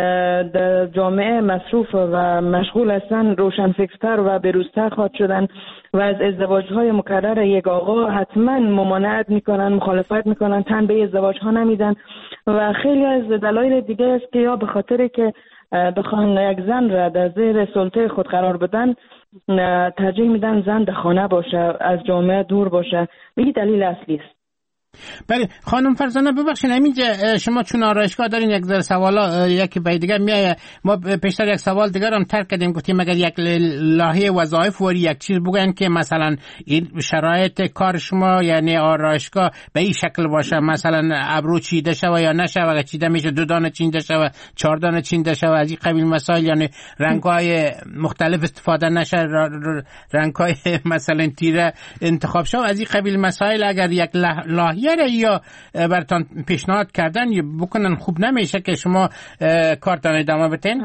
در جامعه مصروف و مشغول هستن، روشنفکرتر و بروزتر خواهد شدن و از ازدواج‌های مکرر یک آقا حتما ممانعت میکنن، مخالفت میکنن، تن به ازدواج‌ها نمیدن و خیلی از دلایل دیگه است که یا به خاطر که بخوان یک زن را در زیر سلطه خود قرار بدن ترجیح میدن زن در خانه باشه، از جامعه دور باشه. این دلیل اصلی است. بله خانم فرزانه ببخشید، همینجا شما چون آرایشگاه دارین یک ذره سوالا یکی به دیگه میایه. ما پیشتر یک سوال دیگر هم ترک کردیم، گفتیم اگر یک لایحه وظایف وری یک چیز بگن که مثلا این شرایط کار شما یعنی آرایشگاه به این شکل باشه، مثلا ابرو چیده شوه یا نشه، اگر چیده میشه 2 دانه چیده شوه، 4 دانه چیده شوه، از این قبیل مسائل، یعنی رنگ‌های مختلف استفاده نشه، رنگ‌های مثلا تیره انتخاب شوه، از این قبیل مسائل اگر یک لایحه یا براتون پیشنهاد کردن یا بکنن خوب نمیشه که شما کارتان ادامه بدین؟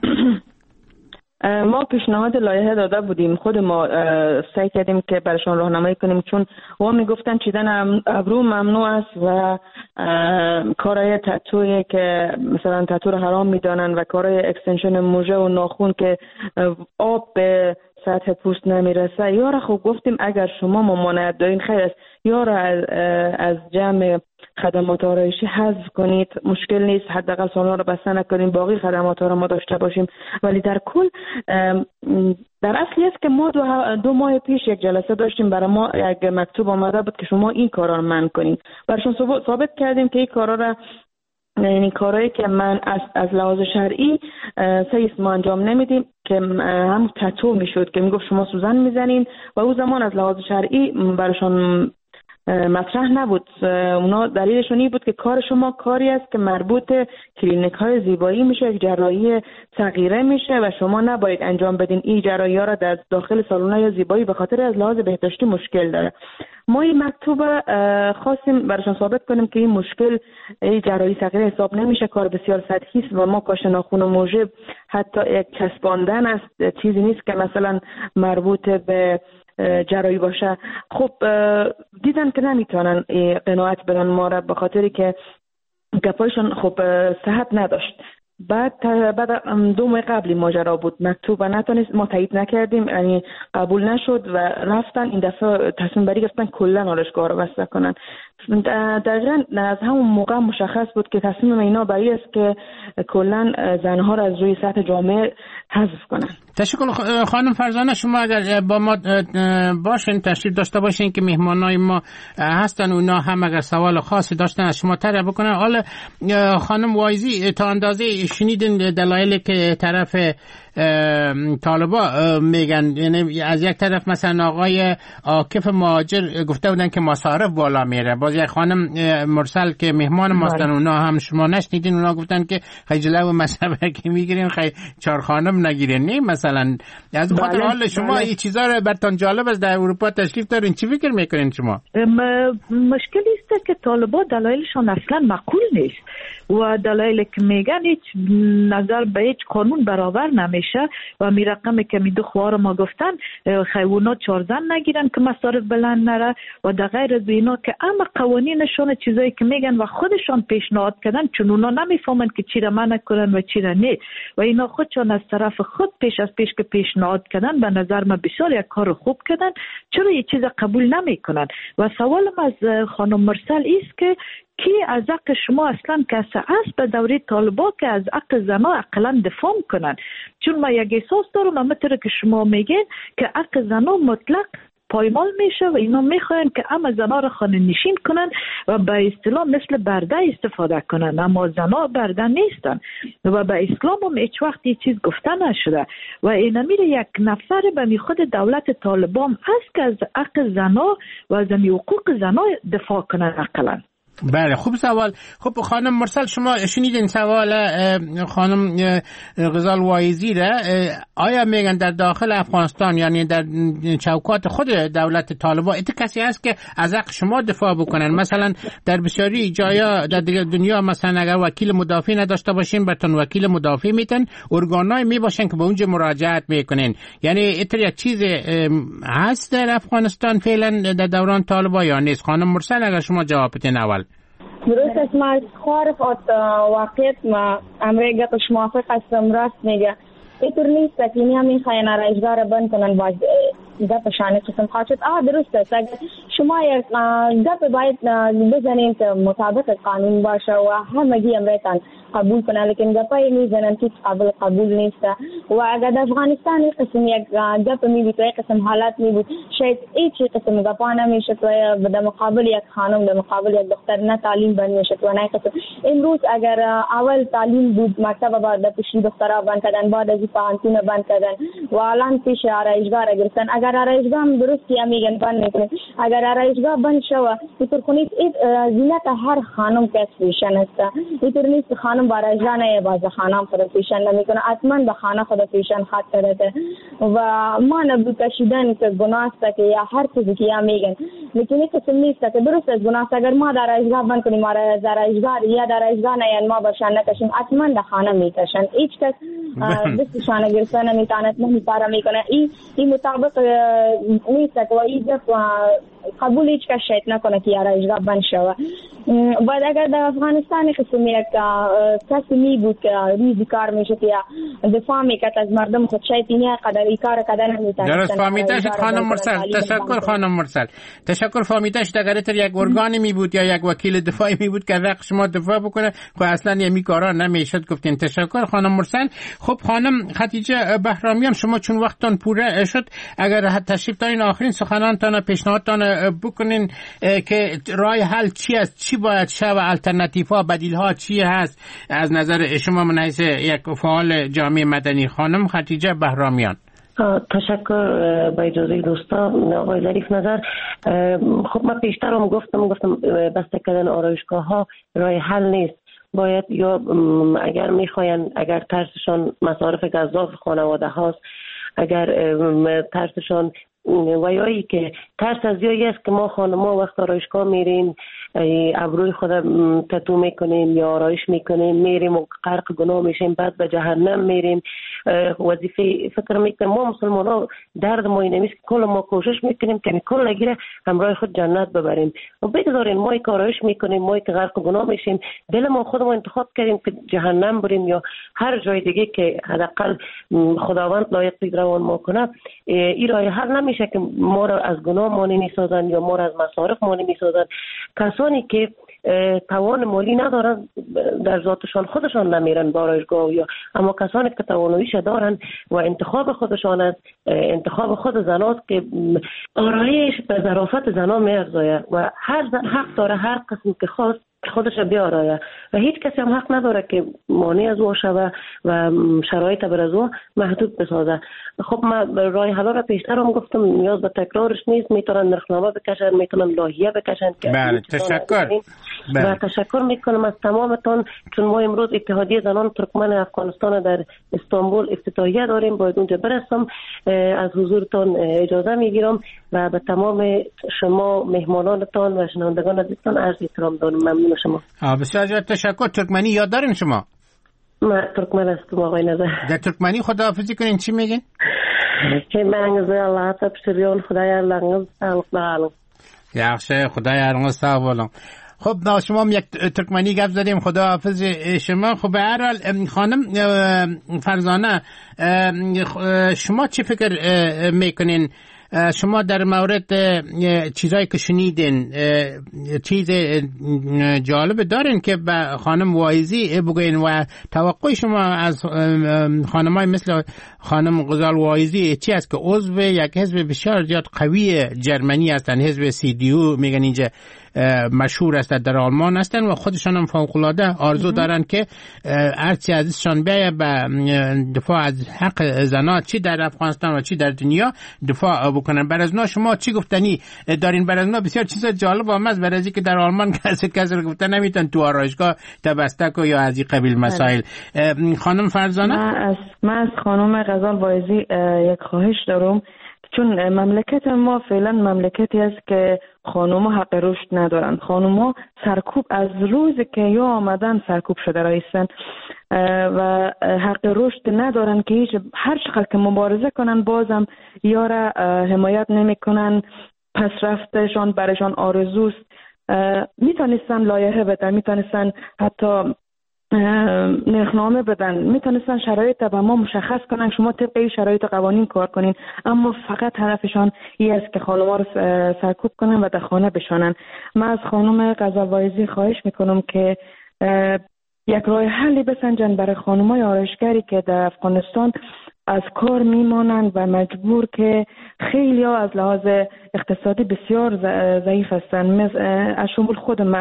ما پیشنهاد لایحه داده بودیم، خود ما سعی کردیم که براشون راهنمایی کنیم، چون ما میگفتن چیدن ابرو ممنوع است و کارهای تتویی که مثلا تتو رو حرام میدانن و کارهای اکستنشن موژه و ناخون که آب به سطح پوست نمیرسه. یارا خب گفتیم اگر شما ممانعت دارین خیر است، یارا از جمع خدمات آرایشی حذف کنید، مشکل نیست، حداقل سالها رو بسته نکنیم، باقی خدمات ها رو ما داشته باشیم. ولی در کل در اصلی است که ما 2 ماه پیش یک جلسه داشتیم، برای ما یک مکتوب آمده بود که شما این کارا رو منع کنید. براشون ثابت کردیم که این کارا رو، یعنی کارهایی که من از لحاظ شرعی سیس ما انجام نمیدیم، که هم تتو میشد که میگفت شما سوزن میزنین و او زمان از لحاظ شرعی براشون مطرح نبود. اونا دلیلشون این بود که کار شما کاری است که مربوط کلینیک های زیبایی میشه، یک جراحی صغیره میشه و شما نباید انجام بدین این جراحی ها را در داخل سالن های زیبایی، به خاطر از لحاظ بهداشتی مشکل داره. ما این مکتوب خواستیم براشون ثابت کنیم که این مشکل، این جراحی صغیره حساب نمیشه، کار بسیار سطحی است و ما کاش ناخن موجب حتی یک چسباندن است، چیزی نیست که مثلا مربوط به جراحی باشه. خب دیدن که نمیتونن قناعت بدن ما را، به خاطری که گپایشون خب صحت نداشت. بعد 2 ماه قبلی ماجرا بود، مکتوب نتونست، ما تایید نکردیم، یعنی قبول نشد و رفتن این دفعه تصمیم بری گرفتن کلا آرایشگاه رو بسته کنن. دقیقا از همون موقع مشخص بود که تصمیم اینا برای است که کلا زنها را از روی سطح جامعه حذف کنن. تشکر خانم فرزانه. شما اگر با ما باشین، تشریف داشته باشین که مهمانای ما هستن، اونا هم اگر سوال خاصی داشتن از شما طرح بکنن. حالا خانم وایزی، تا اندازه شنیدین دلایلی که طرف طالبا میگن، یعنی از یک طرف مثلا آقای عاکف مهاجر گفته بودن که مصارف بالا میره، باز یک خانم مرسل که مهمان ماستن اونا هم شما نشنیدین، اونا گفتن که خیلی و مصرفه که میگیرین خیلی 4 خانم نگیرین. نه مثلا از خاطر حال شما این چیزا رو براتون جالب است، در اروپا تشریف دارین، چی فکر میکنین شما؟ مشکلی است که طالبا دلایلشان اصلا معقول نیست و دلایلی که میگن هیچ نظر به هیچ قانون برابر نمیشه و می رقمی که می دو خوار ما گفتن خیونا 4 زن نگیرن که مصارف بلند نره و در غیر از اینا که اما قوانینشون چیزایی که میگن و خودشان پیشنهاد کردن، چون اونا نمیفهمن که چی را منع کنن و چی را نه و اینا خودشان از طرف خود پیش که پیشنهاد کردن به نظر من بسیار یک کار خوب کردن. چرا یه چیز قبول نمیکنن؟ و سوالم از خانم مرسل است که کی از حق شما اصلا کسی است به دوره طالبا که از حق زنا اقلا دفاع کنن؟ چون ما یک احساس دارم همونطور که شما میگین که حق زنا مطلق پایمال میشه و اینا میخواین که اما زنا رو خانه نشین کنن و به اصطلاح مثل برده استفاده کنن، اما زنا برده نیستن و به اسلام هم هیچ وقت یه چیز گفته نشده و این میره یک نفر به خود دولت طالبان هست که از حق زنا و از حقوق زنا دفاع کنن اقلا. بله، خوب سوال. خب خانم مرسل، شما شنیدین سوال خانم غزال وایزی را. آیا میگن در داخل افغانستان، یعنی در چوکات خود دولت طالبان، ایت کسی هست که از حق شما دفاع بکنن؟ مثلا در بسیاری جایا در دنیا مثلا اگر وکیل مدافع نداشته باشین، براتون وکیل مدافع میتن، ارگانای می باشن که به اونجا مراجعت میکنین. یعنی ایت یک چیز هست در افغانستان فعلا در دوران طالبان یا نیست؟ خانم مرسل اگر شما جواب بدین اول. درست است. ما خارف ات واقعیت ما امریکا توش موافق هستم، راست میگه. اینطور نیست که اینها میخواین آرایشگاه را بند کنن باز گپ شانه قسم خواهد. درست است. اگر شما یک گپ باید بزنین که مطابق قانون باشه و همگی امریکان قبول کنن، لیکن گپای میزنن که قبول نیست. و اگر در افغانستان قسم یک گپ میبود و یک قسم حالت میبود، شاید هیچ قسم گپا نمیشد و در مقابل یک خانم، در مقابل یک دختر نه تعلیم بند میشد و نه قسم. امروز اگر اول تعلیم بود، مکتب بعد پیشی دخترها بند کردن، بعد از پانتون بند کردن و الان پیش آرایشگاه را گرفتن. اگر آرایشگاه هم درستی میگن بند میکنن، اگر آرایشگاه بند شود اینطور کنید زینت هر خانم که فیشن است. اینطور نیست خانم آرایشگاه نه باز خانم خود فیشن نمیکنه، حتما به خانه خود فیشن خط کرده و ما نبود کشیدن که گناه است که یا هر چیزی که یا میگن، لیکن این قسم نیست که درست است گناه است. اگر ما در آرایشگاه بند کنیم، آرایشگاه یا در آرایشگاه نه ما باشن نکشیم، حتما در خانه میکشن. هیچ کس دستشان گرفتن نمیتواند نمیپاره میکنه. این مطابق نیست که این قبول هیچ کس شاید نکنه که آرایشگاه بند شود. بعد اگر در افغانستان قسم یک کسی می بود که ریزی کار میشه یا دفاع میکرد از مردم خود، شاید این قدر ای کار قدر نمیتونه. درست فهمیده شد خانم مرسل. تشکر خانم مرسل. تشکر. فهمیده شد اگر تر یک ارگانی می بود یا یک وکیل دفاعی می بود که حق شما دفاع بکنه، خب اصلا یمی کارا نمیشد گفتین. تشکر خانم مرسل. خب خانم خدیجه بهرامیان، شما چون وقتتون پوره شد، اگر تشریف دارین آخرین سخنانتان پیشنهادتان بکنین که راه حل چی است، چی باید شه و الटरनेटिव्ها بدیل‌ها چی هست از نظر شما من حیث یک فعال جامعه مدنی؟ خانم خدیجه بهرامیان. تشکر. با اجازه دوستان آقای ظریف نظر، خب من پیشتر هم گفتم بسته کردن آرایشگاه ها راه حل نیست. باید یا اگر میخواین، اگر ترسشان مصارف گزاف خانواده هاست، اگر ترسشان ویایی که ترس از یایی است که ما خانم‌ها وقت آرایشگاه میریم ابروی خود تتو میکنیم یا آرایش میکنیم، میریم و غرق گناه میشیم، بعد به جهنم میریم. وظیفه فکر میکنم ما مسلمان ها درد ما اینه، که کل ما کوشش میکنیم که کل نگیره همراه خود جنت ببریم و بگذاریم ما که آرایش میکنیم، ما که غرق گناه میشیم، دل ما خودمون انتخاب کردیم که جهنم بریم یا هر جای دیگه که حداقل خداوند لایق روان ما کنه. این راه حل نمیشه نمیشه که ما را از گناه مانع میسازن یا ما را از مصارف مانع میسازن. کسانی که توان مالی ندارن در ذاتشان خودشان نمیرن به آرایشگاه، یا اما کسانی که تواناییش دارن و انتخاب خودشان است، انتخاب خود زنات که آرایش به ظرافت زنا میارزاید و هر زن حق داره هر قسم که خواست خودش بیارایه و هیچ کسی هم حق نداره که مانع از او شوه و شرایط بر از او محدود بسازه. خب من راه حل را پیشتر هم گفتم، نیاز به تکرارش نیست، میتونن نرخنامه بکشن، میتونن لایحه بکشن. بله تشکر. و تشکر میکنم از تمامتون، چون ما امروز اتحادیه زنان ترکمن افغانستان در استانبول افتتاحیه داریم، باید اونجا برسم. از حضورتون اجازه میگیرم و به تمام شما مهمانانتان و شنوندگان عزیزتان عرض احترام دارم. ممنون شما. بسیار زیاد تشکر. ترکمنی یاد دارین شما؟ من ترکمن هستم آقای نظر. در ترکمنی خداحافظی کنین چی میگین؟ که منگزه الله تبشریون خدای لنگز سلام. یخشه خدای ارنگز سلام. خب شما هم یک ترکمنی گپ زدیم، خداحافظ شما. خب به هر حال خانم فرزانه، شما چی فکر میکنین؟ شما در مورد چیزایی که شنیدین چیز جالب دارین که به خانم واعظی بگوین و توقع شما از خانمای مثل خانم غزال واعظی چی است که عضو یک حزب بسیار زیاد قوی جرمنی هستن، حزب CDU میگن اینجا مشهور است، در آلمان هستن و خودشان هم فوق‌العاده آرزو دارن که هرچی ازشان بیایه به دفاع از حق زنان چی در افغانستان و چی در دنیا دفاع بکنن. برازنا شما چی گفتنی دارین؟ برازنا بسیار چیز جالب آمد، برای که در آلمان کسی گفتن نمیتون تو آرایشگاه تبستک و یا از این قبیل مسائل. خانم فرزانه، من از خانم غزال واعظی یک خواهش دارم، چون مملکت ما فعلا مملکتی است که خانوما حق رشد ندارن. خانوما سرکوب از روزی که یا آمدن سرکوب شده رایستن و حق رشد ندارن که هر چقدر که مبارزه کنن بازم یا را حمایت نمی کنن، پس رفتشان برشان آرزوست. میتونستن لایحه بدن، میتونستن حتی نرخنامه بدن، میتونستن شرایط به ما مشخص کنن شما طبق این شرایط قوانین کار کنین، اما فقط هدفشان این است که خانم‌ها رو سرکوب کنن و در خانه بشانن. من از خانم غزال واعظی خواهش میکنم که یک راه حلی بسنجن برای خانم‌های آرایشگری که در افغانستان از کار میمانند و مجبور که خیلی ها از لحاظ اقتصادی بسیار ضعیف هستند. از شمول خود من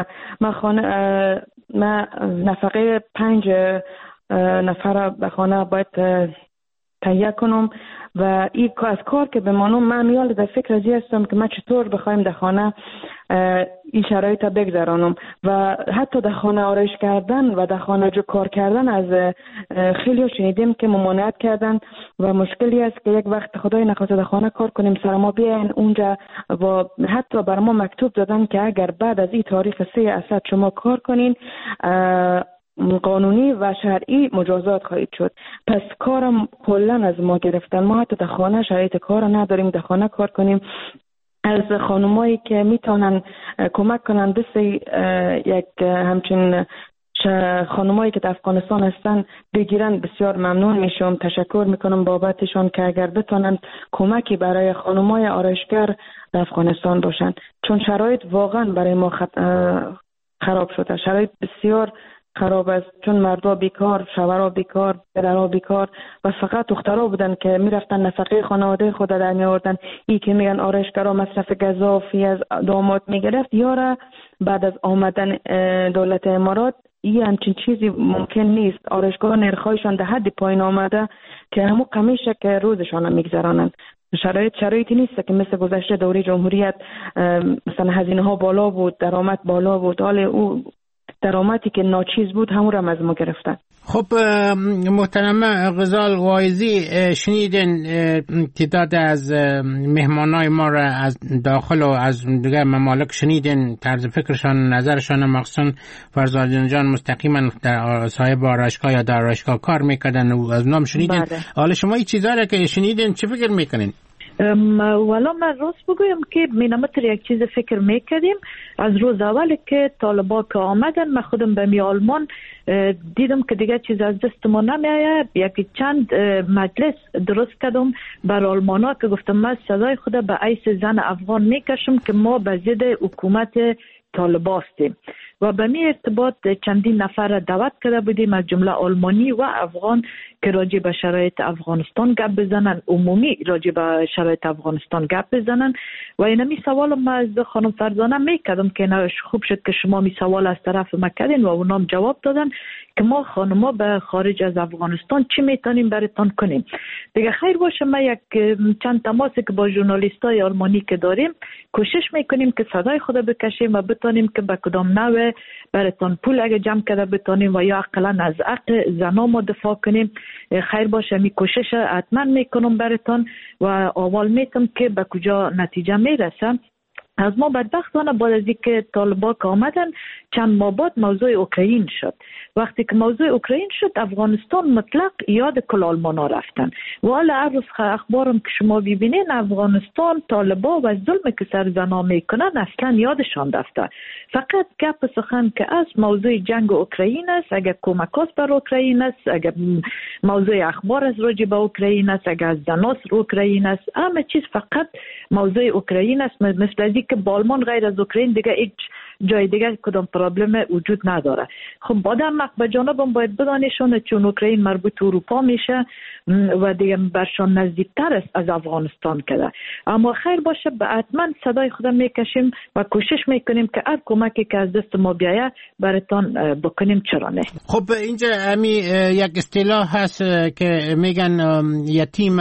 نفقه 5 نفر به خانه باید تهیه کنم و این از کار که بمانم من میال در فکر ازی هستم که من چطور بخوایم در خانه این شرایط بگذرانم و حتی در خانه آرایش کردن و در خانه جو کار کردن از خیلی ها شنیدیم که ممانعت کردن و مشکلی است که یک وقت خدای نخواسته در خانه کار کنیم سر ما بیاین اونجا و حتی بر ما مکتوب دادن که اگر بعد از این تاریخ 3 اسد شما کار کنین قانونی و شرعی مجازات خواهید شد. پس کارم کلا از ما گرفتن، ما حتی در خانه شرایط کار نداریم در خانه کار کنیم. از خانمایی که میتونن کمک کنن دست یک همچین خانمایی که در افغانستان هستن بگیرن بسیار ممنون میشم. تشکر میکنم بابتشون که اگر بتونن کمکی برای خانمای آرایشگر در افغانستان باشن، چون شرایط واقعا برای ما خراب شده، شرایط بسیار خراب است، چون مردا بیکار، شوهرها بیکار، پدرها بیکار و فقط دخترها بودن که میرفتن نفقه خانواده خود در میآوردن. این که میگن آرایشگرها مصرف گزافی از داماد میگرفت یا بعد از آمدن دولت امارات این همچین چیزی ممکن نیست. آرایشگاه نرخایشان در حد پایین آمده که همو قمیشه که روزشان میگذرانند. شرایطی نیست که مثل گذشته دوره جمهوریت مثلا هزینه ها بالا بود، درآمد بالا بود، حال او درآمدی که ناچیز بود همون رو از ما گرفتن. خب محترمه غزال واعظی، شنیدین تعداد از مهمانای ما را از داخل و از دیگر ممالک شنیدین، طرز فکرشان، نظرشان، مخصوصا فرزانه جان مستقیما در صاحب آرایشگاه یا در آرایشگاه کار میکردن و از نام شنیدین. حالا شما این چیزا را که شنیدین چه فکر میکنین؟ والا من راست بگویم که مینامتر یک چیز فکر میکردیم از روز اول که طالبا که آمدن. من خودم به می آلمان دیدم که دیگه چیز از دست ما نمیآید. یکی چند مجلس درست کردم بر آلمانا که گفتم من صدای خود به عیس زن افغان میکشم که ما به ضد حکومت طالبا هستیم و به می ارتباط چندین نفر دعوت کرده بودیم از جمله آلمانی و افغان که راجع به شرایط افغانستان گپ بزنن، عمومی راجع به شرایط افغانستان گپ بزنن. و اینمی سوال ما از خانم فرزانه میکردم که خوب شد که شما می سوال از طرف ما کردین و اونام جواب دادن که ما خانما به خارج از افغانستان چی میتونیم براتون کنیم. دیگه خیر باشه ما یک چند تماسی که با ژورنالیستای آلمانی که داریم کوشش میکنیم که صدای خود بکشیم و بتونیم که به کدام نوع براتون پول اگه جمع کرده بتونیم و یا اقلا از حق زنام دفاع کنیم. خیر باشه می کوشش حتما میکنم براتون و اول میتم که به کجا نتیجه میرسم. از ما بدبختانه بعد از اینکه طالبا که آمدن چند ماه بعد موضوع اوکراین شد. وقتی که موضوع اوکراین شد افغانستان مطلق یاد کل آلمانا رفتن و حالا هر روز اخبارم که شما ببینین افغانستان طالبا و ظلم که سر زنا میکنن اصلا یادشان رفته. فقط گپ سخن که از موضوع جنگ اوکراین است، اگر کمکات بر اوکراین است، اگر موضوع اخبار از راجع به اوکراین است، اگر از زناس اوکراین است، همه چیز فقط موضوع اوکراین است. مثل از که بالمان غیر از اوکراین دیگه هیچ جای دیگه کدام پرابلم وجود نداره. خب بعدم به جانبم باید بدانشون چون اوکراین مربوط اروپا میشه و دیگه برشان نزدیکتر است از افغانستان کده. اما خیر باشه به حتما صدای خودم میکشیم و کوشش میکنیم که هر کمکی که از دست ما بیایه براتون بکنیم، چرا نه. خب اینجا یک اصطلاح هست که میگن یتیم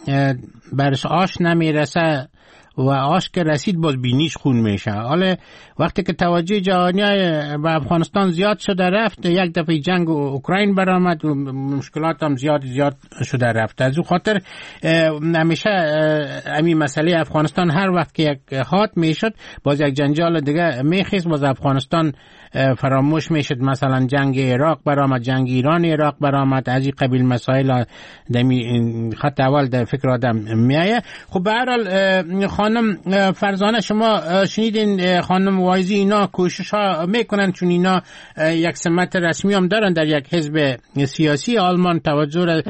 برش آش نمیرسه و آش که رسید باز بینیش خون میشه. حالا وقتی که توجه جهانی به افغانستان زیاد شده رفت، یک دفعه جنگ اوکراین برآمد و مشکلات هم زیاد شده رفت. از اون خاطر همیشه همین مسئله افغانستان هر وقت که یک خات میشد باز یک جنجال دیگه میخیست، باز افغانستان فراموش میشد. مثلا جنگ عراق برآمد، جنگ ایران عراق برآمد، از این قبیل مسائل دمی خط اول در فکر آدم میایه. خب به هر حال خانم فرزانه شما شنیدین خانم وایزی اینا کوشش ها میکنن چون اینا یک سمت رسمی هم دارن در یک حزب سیاسی آلمان، توجه را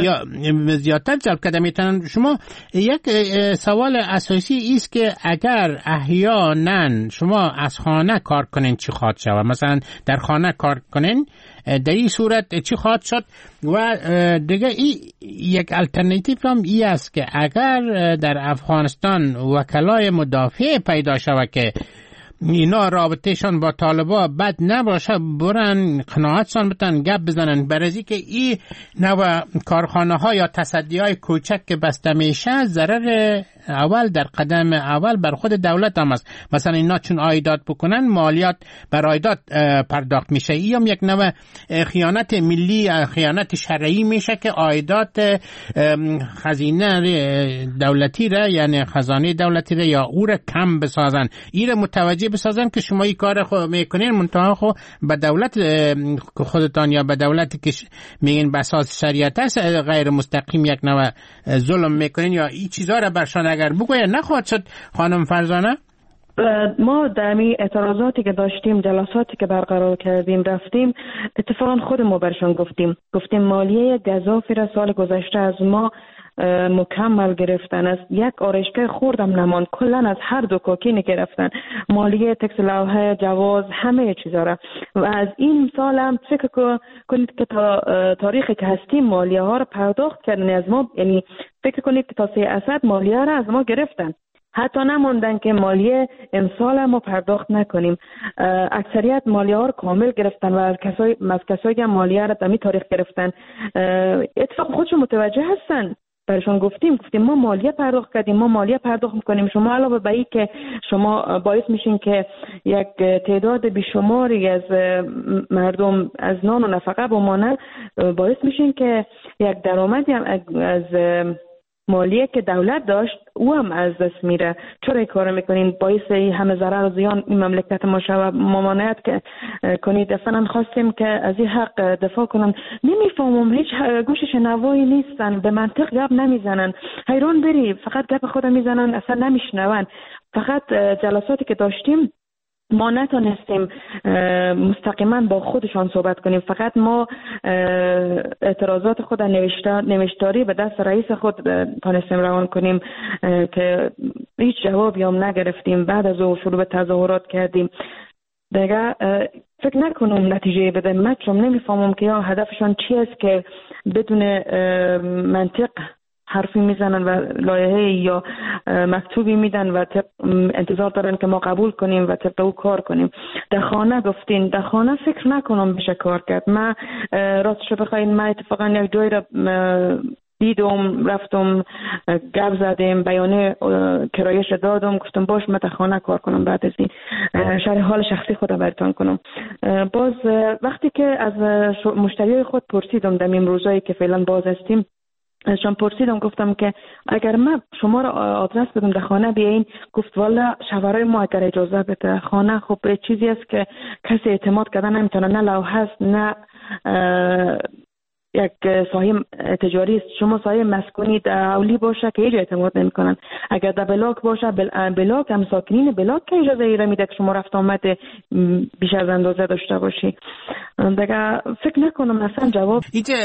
زیادتر جلب کرده میتونن. شما یک سوال اساسی ایست که اگر احیانا شما از خانه کار کنین چی خواهد شد؟ مثلا در خانه کار کنین در این صورت چی خواهد شد؟ و دیگه یک الٹرناتیو هم ای است که اگر در افغانستان وکلای مدافع پیدا شود که اینا رابطهشان با طالبا بد نباشه، برن قناعتشان بتن گپ بزنن، برای که این نوع کارخانه ها یا تصدی های کوچک که بسته میشه ضرر اول در قدم اول بر خود دولت هم است. مثلا اینا چون عایدات بکنن مالیات بر عایدات پرداخت میشه. این هم یک نوع خیانت ملی، خیانت شرعی میشه که عایدات خزینه دولتی را یعنی خزانه دولتی را یا او را کم بسازن، این را متوجه بسازن که شما این کار خود میکنین منتها خود به دولت خودتان یا به دولتی که میگین به اساس شریعت است غیر مستقیم یک نوع ظلم میکنین یا این چیزا را برشان اگر بگوید نخواهد شد. خانم فرزانه ما در می اعتراضاتی که داشتیم، جلساتی که برقرار کردیم، رفتیم اتفاقا خود ما برشان گفتیم مالیه گزافی را سال گذشته از ما مکمل گرفتن است. یک آرایشگاه خوردم نمان، کلا از هر دو کوکینی گرفتن، مالیه تکس لوحه جواز همه چیزا را. و از این سال هم فکر کنید که تا تاریخی که هستیم مالیه ها را پرداخت کردن از ما، یعنی فکر کنید که تا 3 اسد مالیه را از ما گرفتن، حتی نموندن که مالیه امسال ما پرداخت نکنیم. اکثریت مالیه ها رو کامل گرفتن و از کسایی که مالیه را در این تاریخ گرفتن اتفاق خودشون متوجه هستن. برشان گفتیم ما مالیه پرداخت کردیم، ما مالیه پرداخت میکنیم. شما علاوه بر این که شما باعث میشین که یک تعداد بیشماری از مردم از نان و نفقه بمانند، باعث میشین که یک درآمدی هم از مالیه که دولت داشت او هم از دست میره. چرا کار میکنین؟ باعث همه ضرر و زیان این مملکت ما شود. ممانعت که کنید. اصلا خواستیم که از این حق دفاع کنن. نمیفهمم، هیچ گوش شنوایی نیستن، به منطق گپ نمیزنن. حیران بری، فقط گپ خود میزنن، اصلا نمیشنون. فقط جلساتی که داشتیم ما نتونستیم مستقیما با خودشان صحبت کنیم. فقط ما اعتراضات خود نوشتاری به دست رئیس خود تونستیم روان کنیم که هیچ جوابی هم نگرفتیم. بعد از او شروع به تظاهرات کردیم. دیگه فکر نکنم نتیجه بده. من چون نمیفهمم که یا هدفشان چی است که بدون منطق حرفی میزنن و لایحه یا مکتوبی میدن و انتظار دارن که ما قبول کنیم و طبق او کار کنیم. در خانه گفتین، در خانه فکر نکنم بشه کار کرد. من راستش بخواین من اتفاقا یک جایی را دیدم، رفتم گپ زدیم، بیانیه کرایش دادم، گفتم باش من در خانه کار کنم، بعد از این شرح حال شخصی خود براتون کنم. باز وقتی که از مشتریای خود پرسیدم در این روزایی که فعلا باز هستیم، ازشان پرسیدم، گفتم که اگر من شما را آدرس بدم در خانه بیاین، گفت والا شوهرای ما اگر اجازه بده خانه خب چیزی است که کسی اعتماد کردن نمیتونه، نه لوحه است نه یک سایه تجاری است. شما سایه مسکونی در اولی باشه که هیچ اعتماد نمیکنن. اگر در بلاک باشه بلاک هم ساکنین بلاک که اجازه ای را میده که شما رفت آمد بیش از اندازه داشته باشی. دیگه فکر نکنم اصلا جواب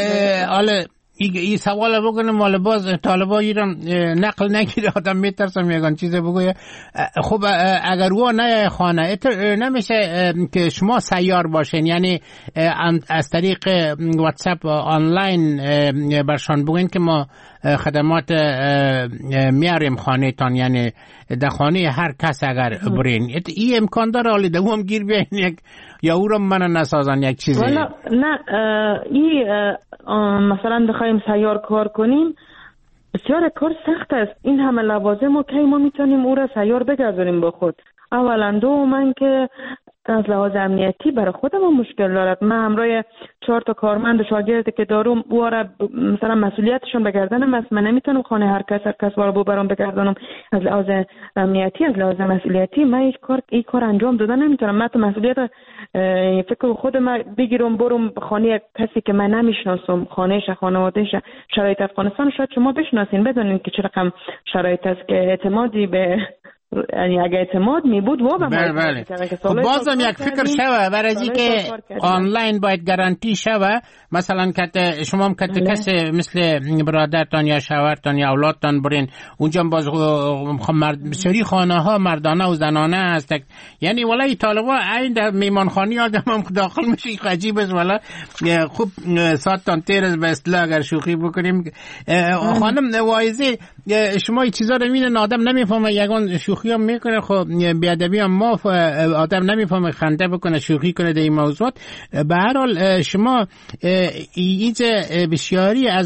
این سوال بکنم مال باز طالبا ایران نقل نگیره، آدم میترسم یگان چیز بگویه. خب اگر او نه خانه نمیشه که شما سیار باشین، یعنی از طریق واتساپ آنلاین برشان بگوین که ما خدمات میاریم خانه تان، یعنی در خانه هر کس اگر برین این امکان داره حالی دوام گیر بیاین یک یا او رو من نسازن یک چیزی؟ نه این مثلا بخوایم سیار کار کنیم بسیار کار سخت است. این همه لوازم و که ما میتونیم او را سیار بگذاریم با خود. اولا دوم که از لحاظ امنیتی برای خودم مشکل دارد. من همراه 4 تا کارمند شاگردی که دارم او را مثلا مسئولیتشون بگردنم است. من نمیتونم خانه هر کس رو برام بگردانم. از لحاظ امنیتی، از لحاظ مسئولیتی من این کار انجام دادن نمیتونم. من تو مسئولیت فکر خودم بگیرم برم خانه کسی که من نمیشناسم، خانه‌اش، خانواده‌اش، شرایط افغانستان شاید شما بشناسین، بدونین که چه رقم شرایط است که اعتمادی به، یعنی اگه اعتماد می بود واقعا بله. خب بازم یک فکر شوه برای که آنلاین باید گارانتی شوه. مثلا که شما هم که کسی مثل برادرتان یا شوهرتان یا اولادتان برین اونجا باز بسیاری خانه ها مردانه و زنانه هست، یعنی ولای طالبا این در میمانخانی آدم هم داخل میشه. عجیب است ولی خوب ساعتان تیر است به اصطلاح اگر شوخی بکنیم. خانم وایزی شما این چیزا رو میبینن آدم نمیفهمه، یگان شوخی هم میکنه. خب بیادبی هم ما آدم نمیفهمه، خنده بکنه شوخی کنه در این موضوعات. به هر حال شما ایجا بسیاری از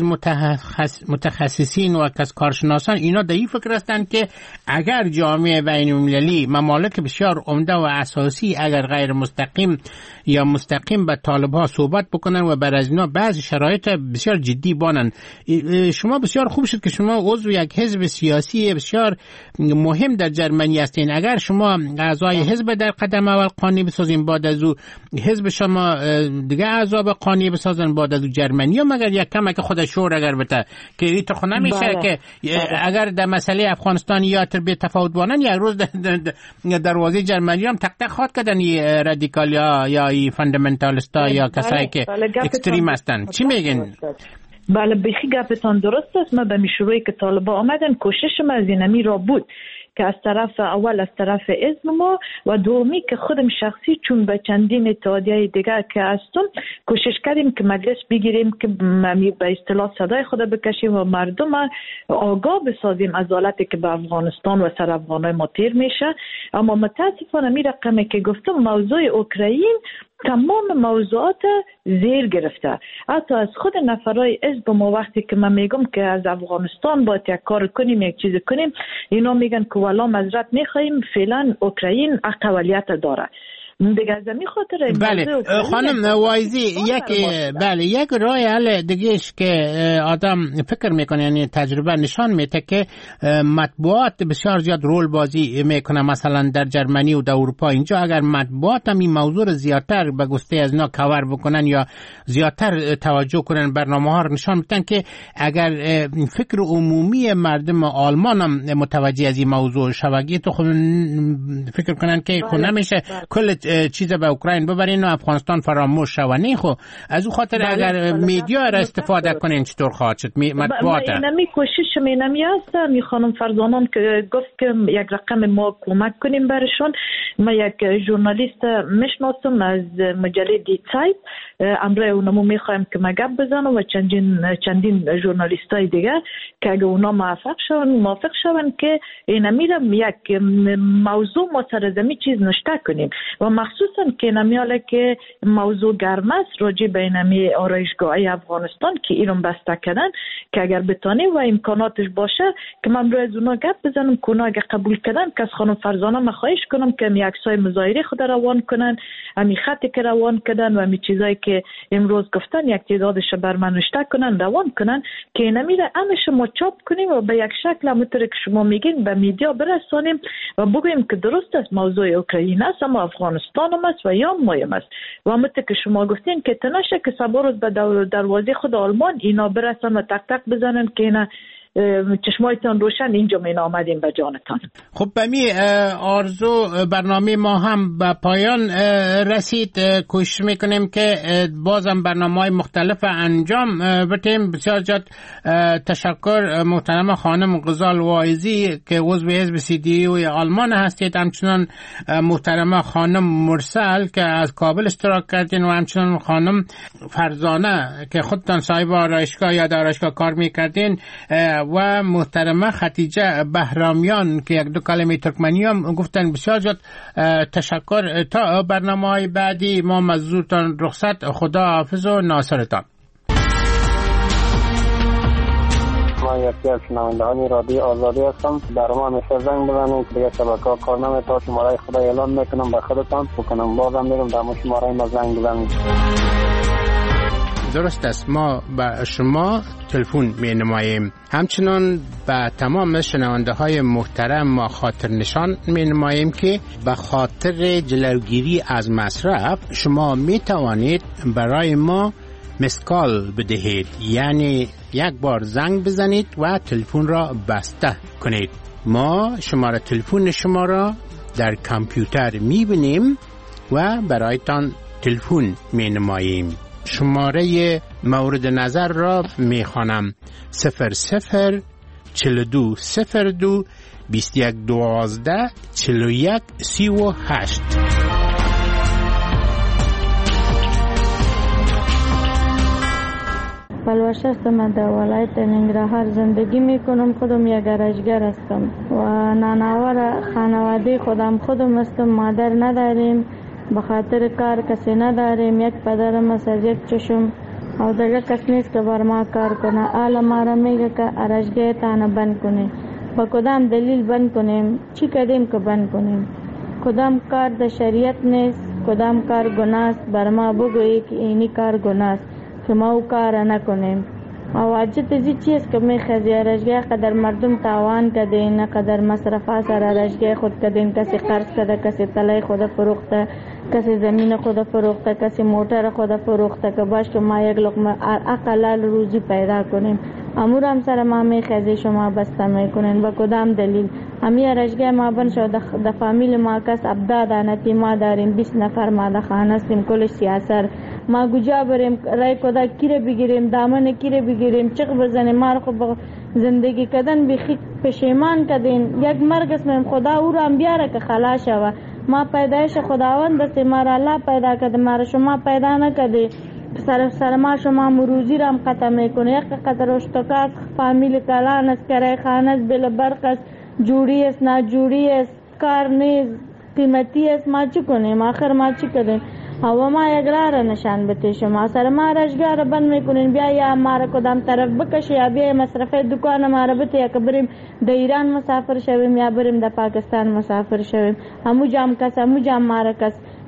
متخصصین و از کارشناسان اینا در این فکر هستند که اگر جامعه بین المللی ممالک بسیار عمده و اساسی اگر غیر مستقیم یا مستقیم به طالبها صحبت بکنن و بر از اینا بعض شرایط بسیار جدی بانن. شما بسیار خوب شد که شما عضو یک حزب سیاسی بسیار مهم در جرمنی هستین. اگر شما اعضای حزب در قدم اول قانونی بسازین، بعد از او حزب شما دیگه اعضا به قانونی بسازن، بعد از او جرمنی هم اگر یک کمک خود شور اگر بته که این تو خود نمیشه که اگر در مسئله افغانستان یا به تفاوت بانن یک روز دروازه جرمنی هم تک تک خواد کردن رادیکال یا فاندامنتالیستا یا کسایی که اکستریم هستن. چی میگن؟ بله بخی گپتان درست است. ما به شروعی که طالبا آمدن کوشش ما از اینمی را بود که از طرف اول از طرف حزب ما و دومی که خودم شخصی چون به چندین اتحادیه دیگه که هستم کوشش کردیم که مجلس بگیریم که به اصطلاح صدای خود بکشیم و مردم آگاه بسازیم از حالتی که به افغانستان و سر افغانای ما تیر میشه. اما متاسفانه می رقمی که گفتم موضوع اوکراین تمام موضوعات زیر گرفته. حتی از خود نفرای حزب ما وقتی که من میگم که از افغانستان باید یک کار کنیم یک چیز کنیم، اینا میگن که والا معذرت میخوایم فعلا اوکراین اقلیت داره. دیگه زمین خاطر بله خانم وایزی یک راه حل دیگهش که آدم فکر میکنه، یعنی تجربه نشان میده که مطبوعات بسیار زیاد رول بازی میکنه. مثلا در جرمنی و در اروپا اینجا اگر مطبوعات هم این موضوع رو زیادتر به گسته از اینا کاور بکنن یا زیادتر توجه کنن، برنامه ها رو نشان میدن که اگر فکر عمومی مردم آلمان هم متوجه از این موضوع شوگی تو خود فکر کنن که خود نمیشه کل چیز به اوکراین ببرین و افغانستان فراموش شونه. خب از اون خاطر اگر میدیا را استفاده کنین چطور خواهد شد؟ مطبوعات اینمی کوشش اینمی است. می خانم فرزانان که گفت که یک رقم ما کمک کنیم برشون. ما یک ژورنالیست میشناسم از مجله دی تایپ، امروز اونمو میخوایم که مگب بزنم و چندین ژورنالیستای دیگه که اگه اونا موافق شون که اینمی را یک موضوع ما سر زمین چیز نشته کنیم و مخصوصا که نمیاله که موضوع گرم است راجع به اینمی آرایشگاه افغانستان که ایران بسته کردن، که اگر بتانیم و امکاناتش باشه که من روی از اونا گپ بزنم که اونا اگر قبول کردن که از خانم فرزانه من خواهش کنم که می عکسای مظاهره خود روان کنن، امی خطی که روان کردن و امی چیزایی که امروز گفتن یک تعدادش بر من نشته کنن روان کنن که اینمی را همش ما چاپ کنیم و به یک شکل همونطور که شما میگین به میدیا برسانیم و بگوییم که درست است موضوع اوکراین است اما افغانستان هم است و یا مایم است و همونطور که شما گفتین که تنشه که سبا روز به دروازه خود آلمان اینا برسن و تک تک بزنن که اینا چشمایتان روشن اینجا می آمدیم به جانتان. خب بمی آرزو برنامه ما هم به پایان رسید. کوشش میکنیم که بازم برنامه‌های مختلف انجام بدیم. بسیار زیاد تشکر محترم خانم غزال وایزی که عضو حزب CDU آلمان هستید، همچنان محترم خانم مرسل که از کابل اشتراک کردین و همچنان خانم فرزانه که خودتان صاحب آرایشگاه یا آرایشگاه کار میکردین و محترمه خدیجه بهرامیان که یک دو کلمه ترکمنی هم گفتن. بسیار زیاد تشکر. تا برنامه‌های بعدی ما مزدورتان رخصت. خدا حافظ و ناصرتان. ما یکی از شنوندگان رادیو آزادی هستم. در ما همیشه زنگ بزنید دیگه شبکه‌ها کار نمی‌کنه. شماره خدا اعلام میکنم به خودتان بکنم بازم میگم در شماره ما زنگ بزنید. درست است، ما به شما تلفن می نماییم. همچنان به تمام شنونده های محترم ما خاطر نشان می نماییم که به خاطر جلوگیری از مصرف شما می توانید برای ما مسکال بدهید، یعنی یک بار زنگ بزنید و تلفن را بسته کنید. ما شماره تلفن شما را در کامپیوتر می بینیم و برایتان تلفن می نماییم. شماره مورد نظر را می خوانم: 00 42 02 21 12 41 38. پلوش هستم، در ولایت ننگرهار زندگی می کنم. خودم یک گرجگر هستم و نانآور خانواده خودم هستم. مادر نداریم، به خاطر کار کسی نداریم. یک پدرم است از یک چشم او دیگه کس نیست که بر ما کار کنه. حالا ما را میگه که ارشگاه تانه بند کنی. با کدام دلیل بند کنیم؟ چی کردیم که بند کنیم؟ کدام کار در شریعت نیست، کدام کار گناه است. بر ما بگویی که اینی کار گناه است که ما او کار نکنیم. او واجد ازی چیز که میخوازی ارشگاه قدر مردم تاوان کدین، قدر مصرفا سر ارشگاه خود کدین. کسی قرض کده، کسی تلای خود فروخته، کسی زمین خود فروخته، کسی موتر خود فروخته که باش که ما یک لقمه اقلال روزی پیدا کنیم. امور هم سر ما میخوازی شما بسته میکنین. با کدام دلیل؟ همی ارشگاه ما بن شد د فامیل ما کس ابداد آنتی ما داریم 20 نفر ما د خانه استیم کلش سیاسر. ما کجا بریم؟ رای کدا کیره بگیریم؟ دامن کیره بگیریم؟ چق بزنیم؟ ما رو زندگی کردن بخی پشیمان کردین. یک مرگ اسم خدا او رو هم بیاره که خلاص شوه. ما پیدایش خداوند است، ما را الله پیدا کرده، ما را شما پیدا نکرده. سر ما شما مروزی را هم قطع میکنه. یک قطر اشتکاس فامیل کلان است، کرای خانه است، بل برق است، جوری است، ناجوری است، کار نیست، قیمتی است. ما چی کنیم؟ آخر ما چی کنیم؟ و ما یک راه نشان بده شما. سر ما رشگاه را بند میکنین، بیا یا ما را کدام طرف بکشه یا بیا مصرفه دکان ما را بده، یا که بریم در ایران مسافر شویم یا بریم در پاکستان مسافر شویم. همو جام کس، همو جام ما را کس.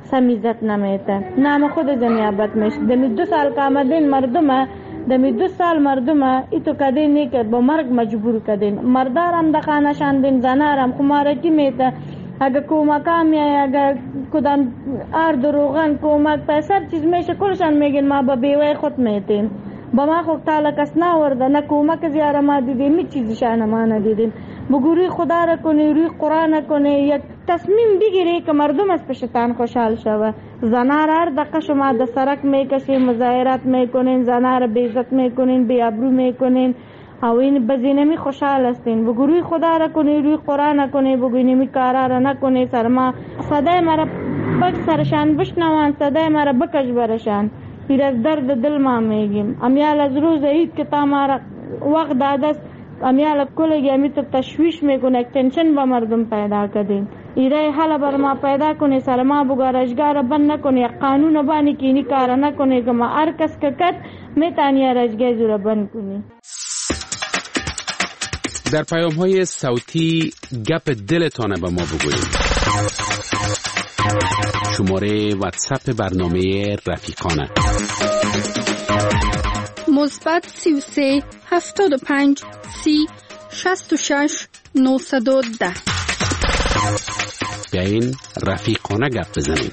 سمیزت نمیته نام خود زمیابت میشه. دمی 2 سال که آمدین مردم دمی 2 سال مردم ایتو کدین نیکد با مرگ مجبور کدین. مردارم دخانه شاندین، زنارم خمارکی میته. اگه کمک همی اگه کدام آرد و روغن کمک پیسر چیز میشه کلشان میگین ما با بیوه خود میتیم. با ما خود تالا کس ناورده نه کمک زیاره ما دیدیم هیچ چیزشان ما ندیدیم. بگوری خدا را کنی روی قرآن کنی یک تصمیم بگیری که مردم از پشتان خوشحال شوه. زنار هر دقیقه شما در سرک میکشین، مظاهرات میکنین، زنار بیعزت میکنین، بیابرو میکنین او این بزینمی خوشحال هستین. بگوری خدا را کنی روی قرآن کنی، بگوی نمی کارا را نکنی. سر ما صدای مرا بک سرشان بشنوان، صدای مرا بکش برشان. پیر از درد دل ما میگیم. امیال از روز عید که تا ما وقت دادست امیال کلگی امی تو تشویش میکنه، تنشن با مردم پیدا کردین. ایره حالا بر ما پیدا کنی، سر ما بگارشگار بند نکنی، قانون بانی که اینی کار نکنی که ما هر کس که کد میتانی رشگاه زور بند کنی. در پیام‌های صوتی گپ دلتانه به ما بگویید. شماره واتساپ برنامه رفیقانه مثبت 33 75 30 66 910. بیاین رفیقانه گپ بزنیم.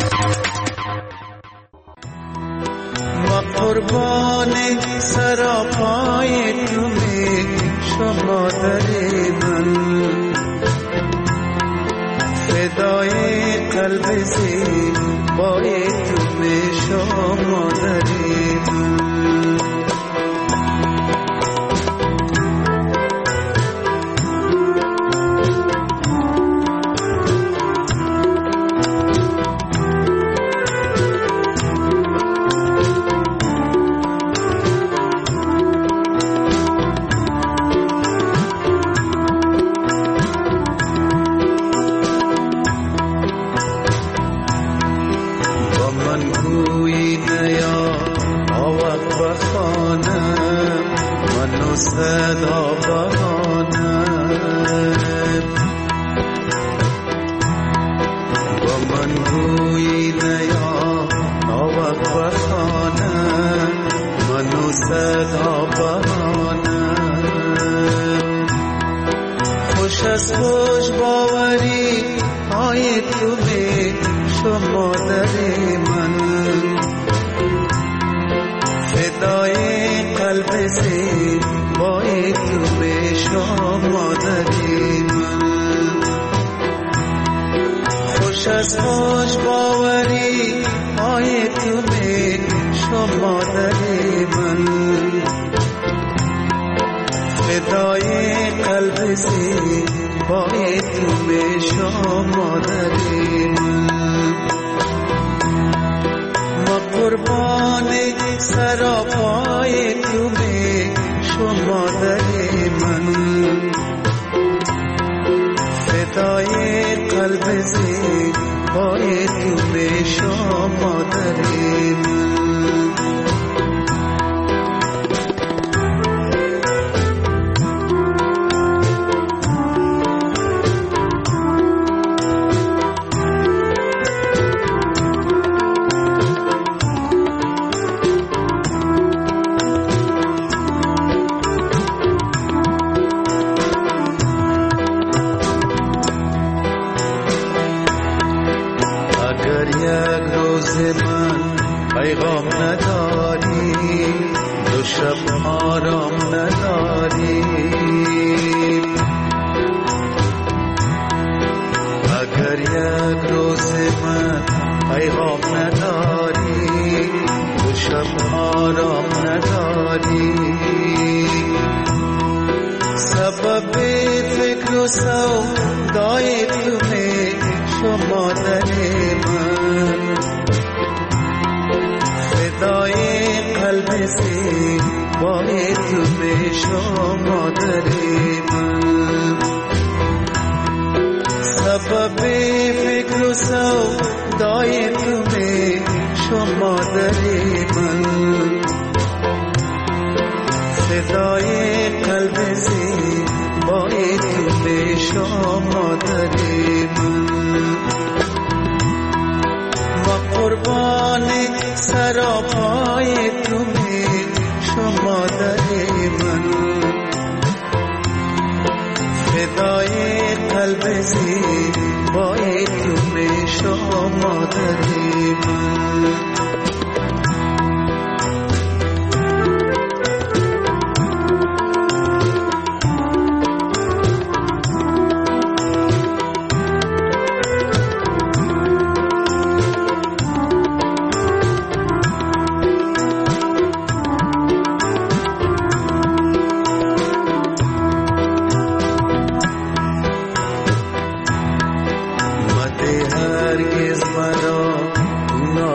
ما قربان سراپای تو شما داری من، فدای قلب زیبای تو شما داری من.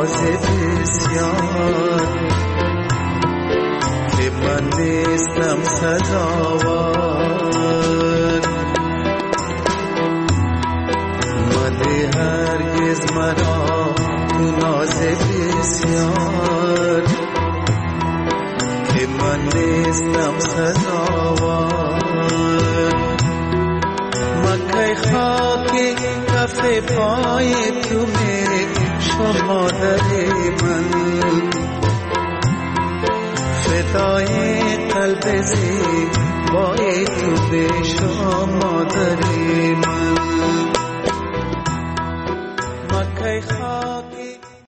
ناز بسیار که من نیستم سزاوار. مده هرگز مرا تو ناز بسیار که من نیستم سزاوار. مکه خاک کف پای تو می شما در من، فدای قلب زیبای تو به شما در من. مکه خاک